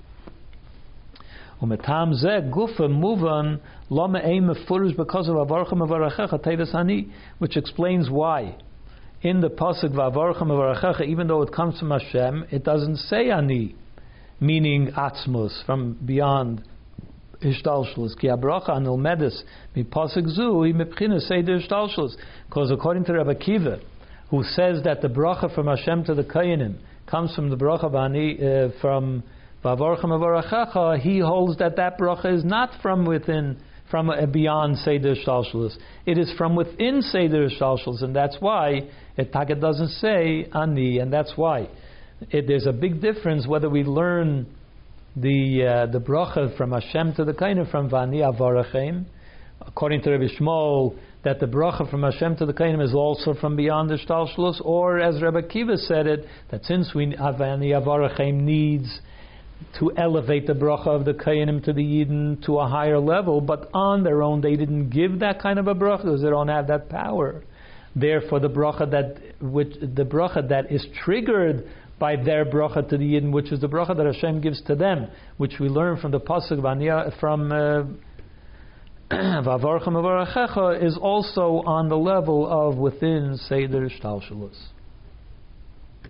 Umetam zeh gufa muvan lo me'eim mefurish because of avarchem avarachecha tevis hani, which explains why in the pasuk v'avarchem avarachecha, even though it comes from Hashem, it doesn't say ani, meaning atzmus, from beyond ishtalshelus. Ki abracha anil medis mi pasuk zu hi mepchina seder ishtalshelus. Because according to Rabbi Akiva, who says that the bracha from Hashem to the Kohanim comes from the bracha v'ani uh, from v'avarchem avarachecha, he holds that that bracha is not from within, from uh, beyond Seder Shtalshelus. It is from within Seder Shtalshelus, and that's why it, it doesn't say ani, and that's why it, there's a big difference whether we learn the uh, the bracha from Hashem to the Kohanim from Vani Avarachem, according to Rabbi Shmuel, that the bracha from Hashem to the Kohanim is also from beyond the Shtalshelus, or as Rabbi Akiva said it, that since we Vani Avarachem needs to elevate the bracha of the Kohanim to the Yidden to a higher level, but on their own they didn't give that kind of a bracha because they don't have that power. Therefore, the bracha that which the bracha that is triggered by their bracha to the Yidden, which is the bracha that Hashem gives to them, which we learn from the pasuk from V'avarchem avarachecha, is also on the level of within Seder Shtalshelus.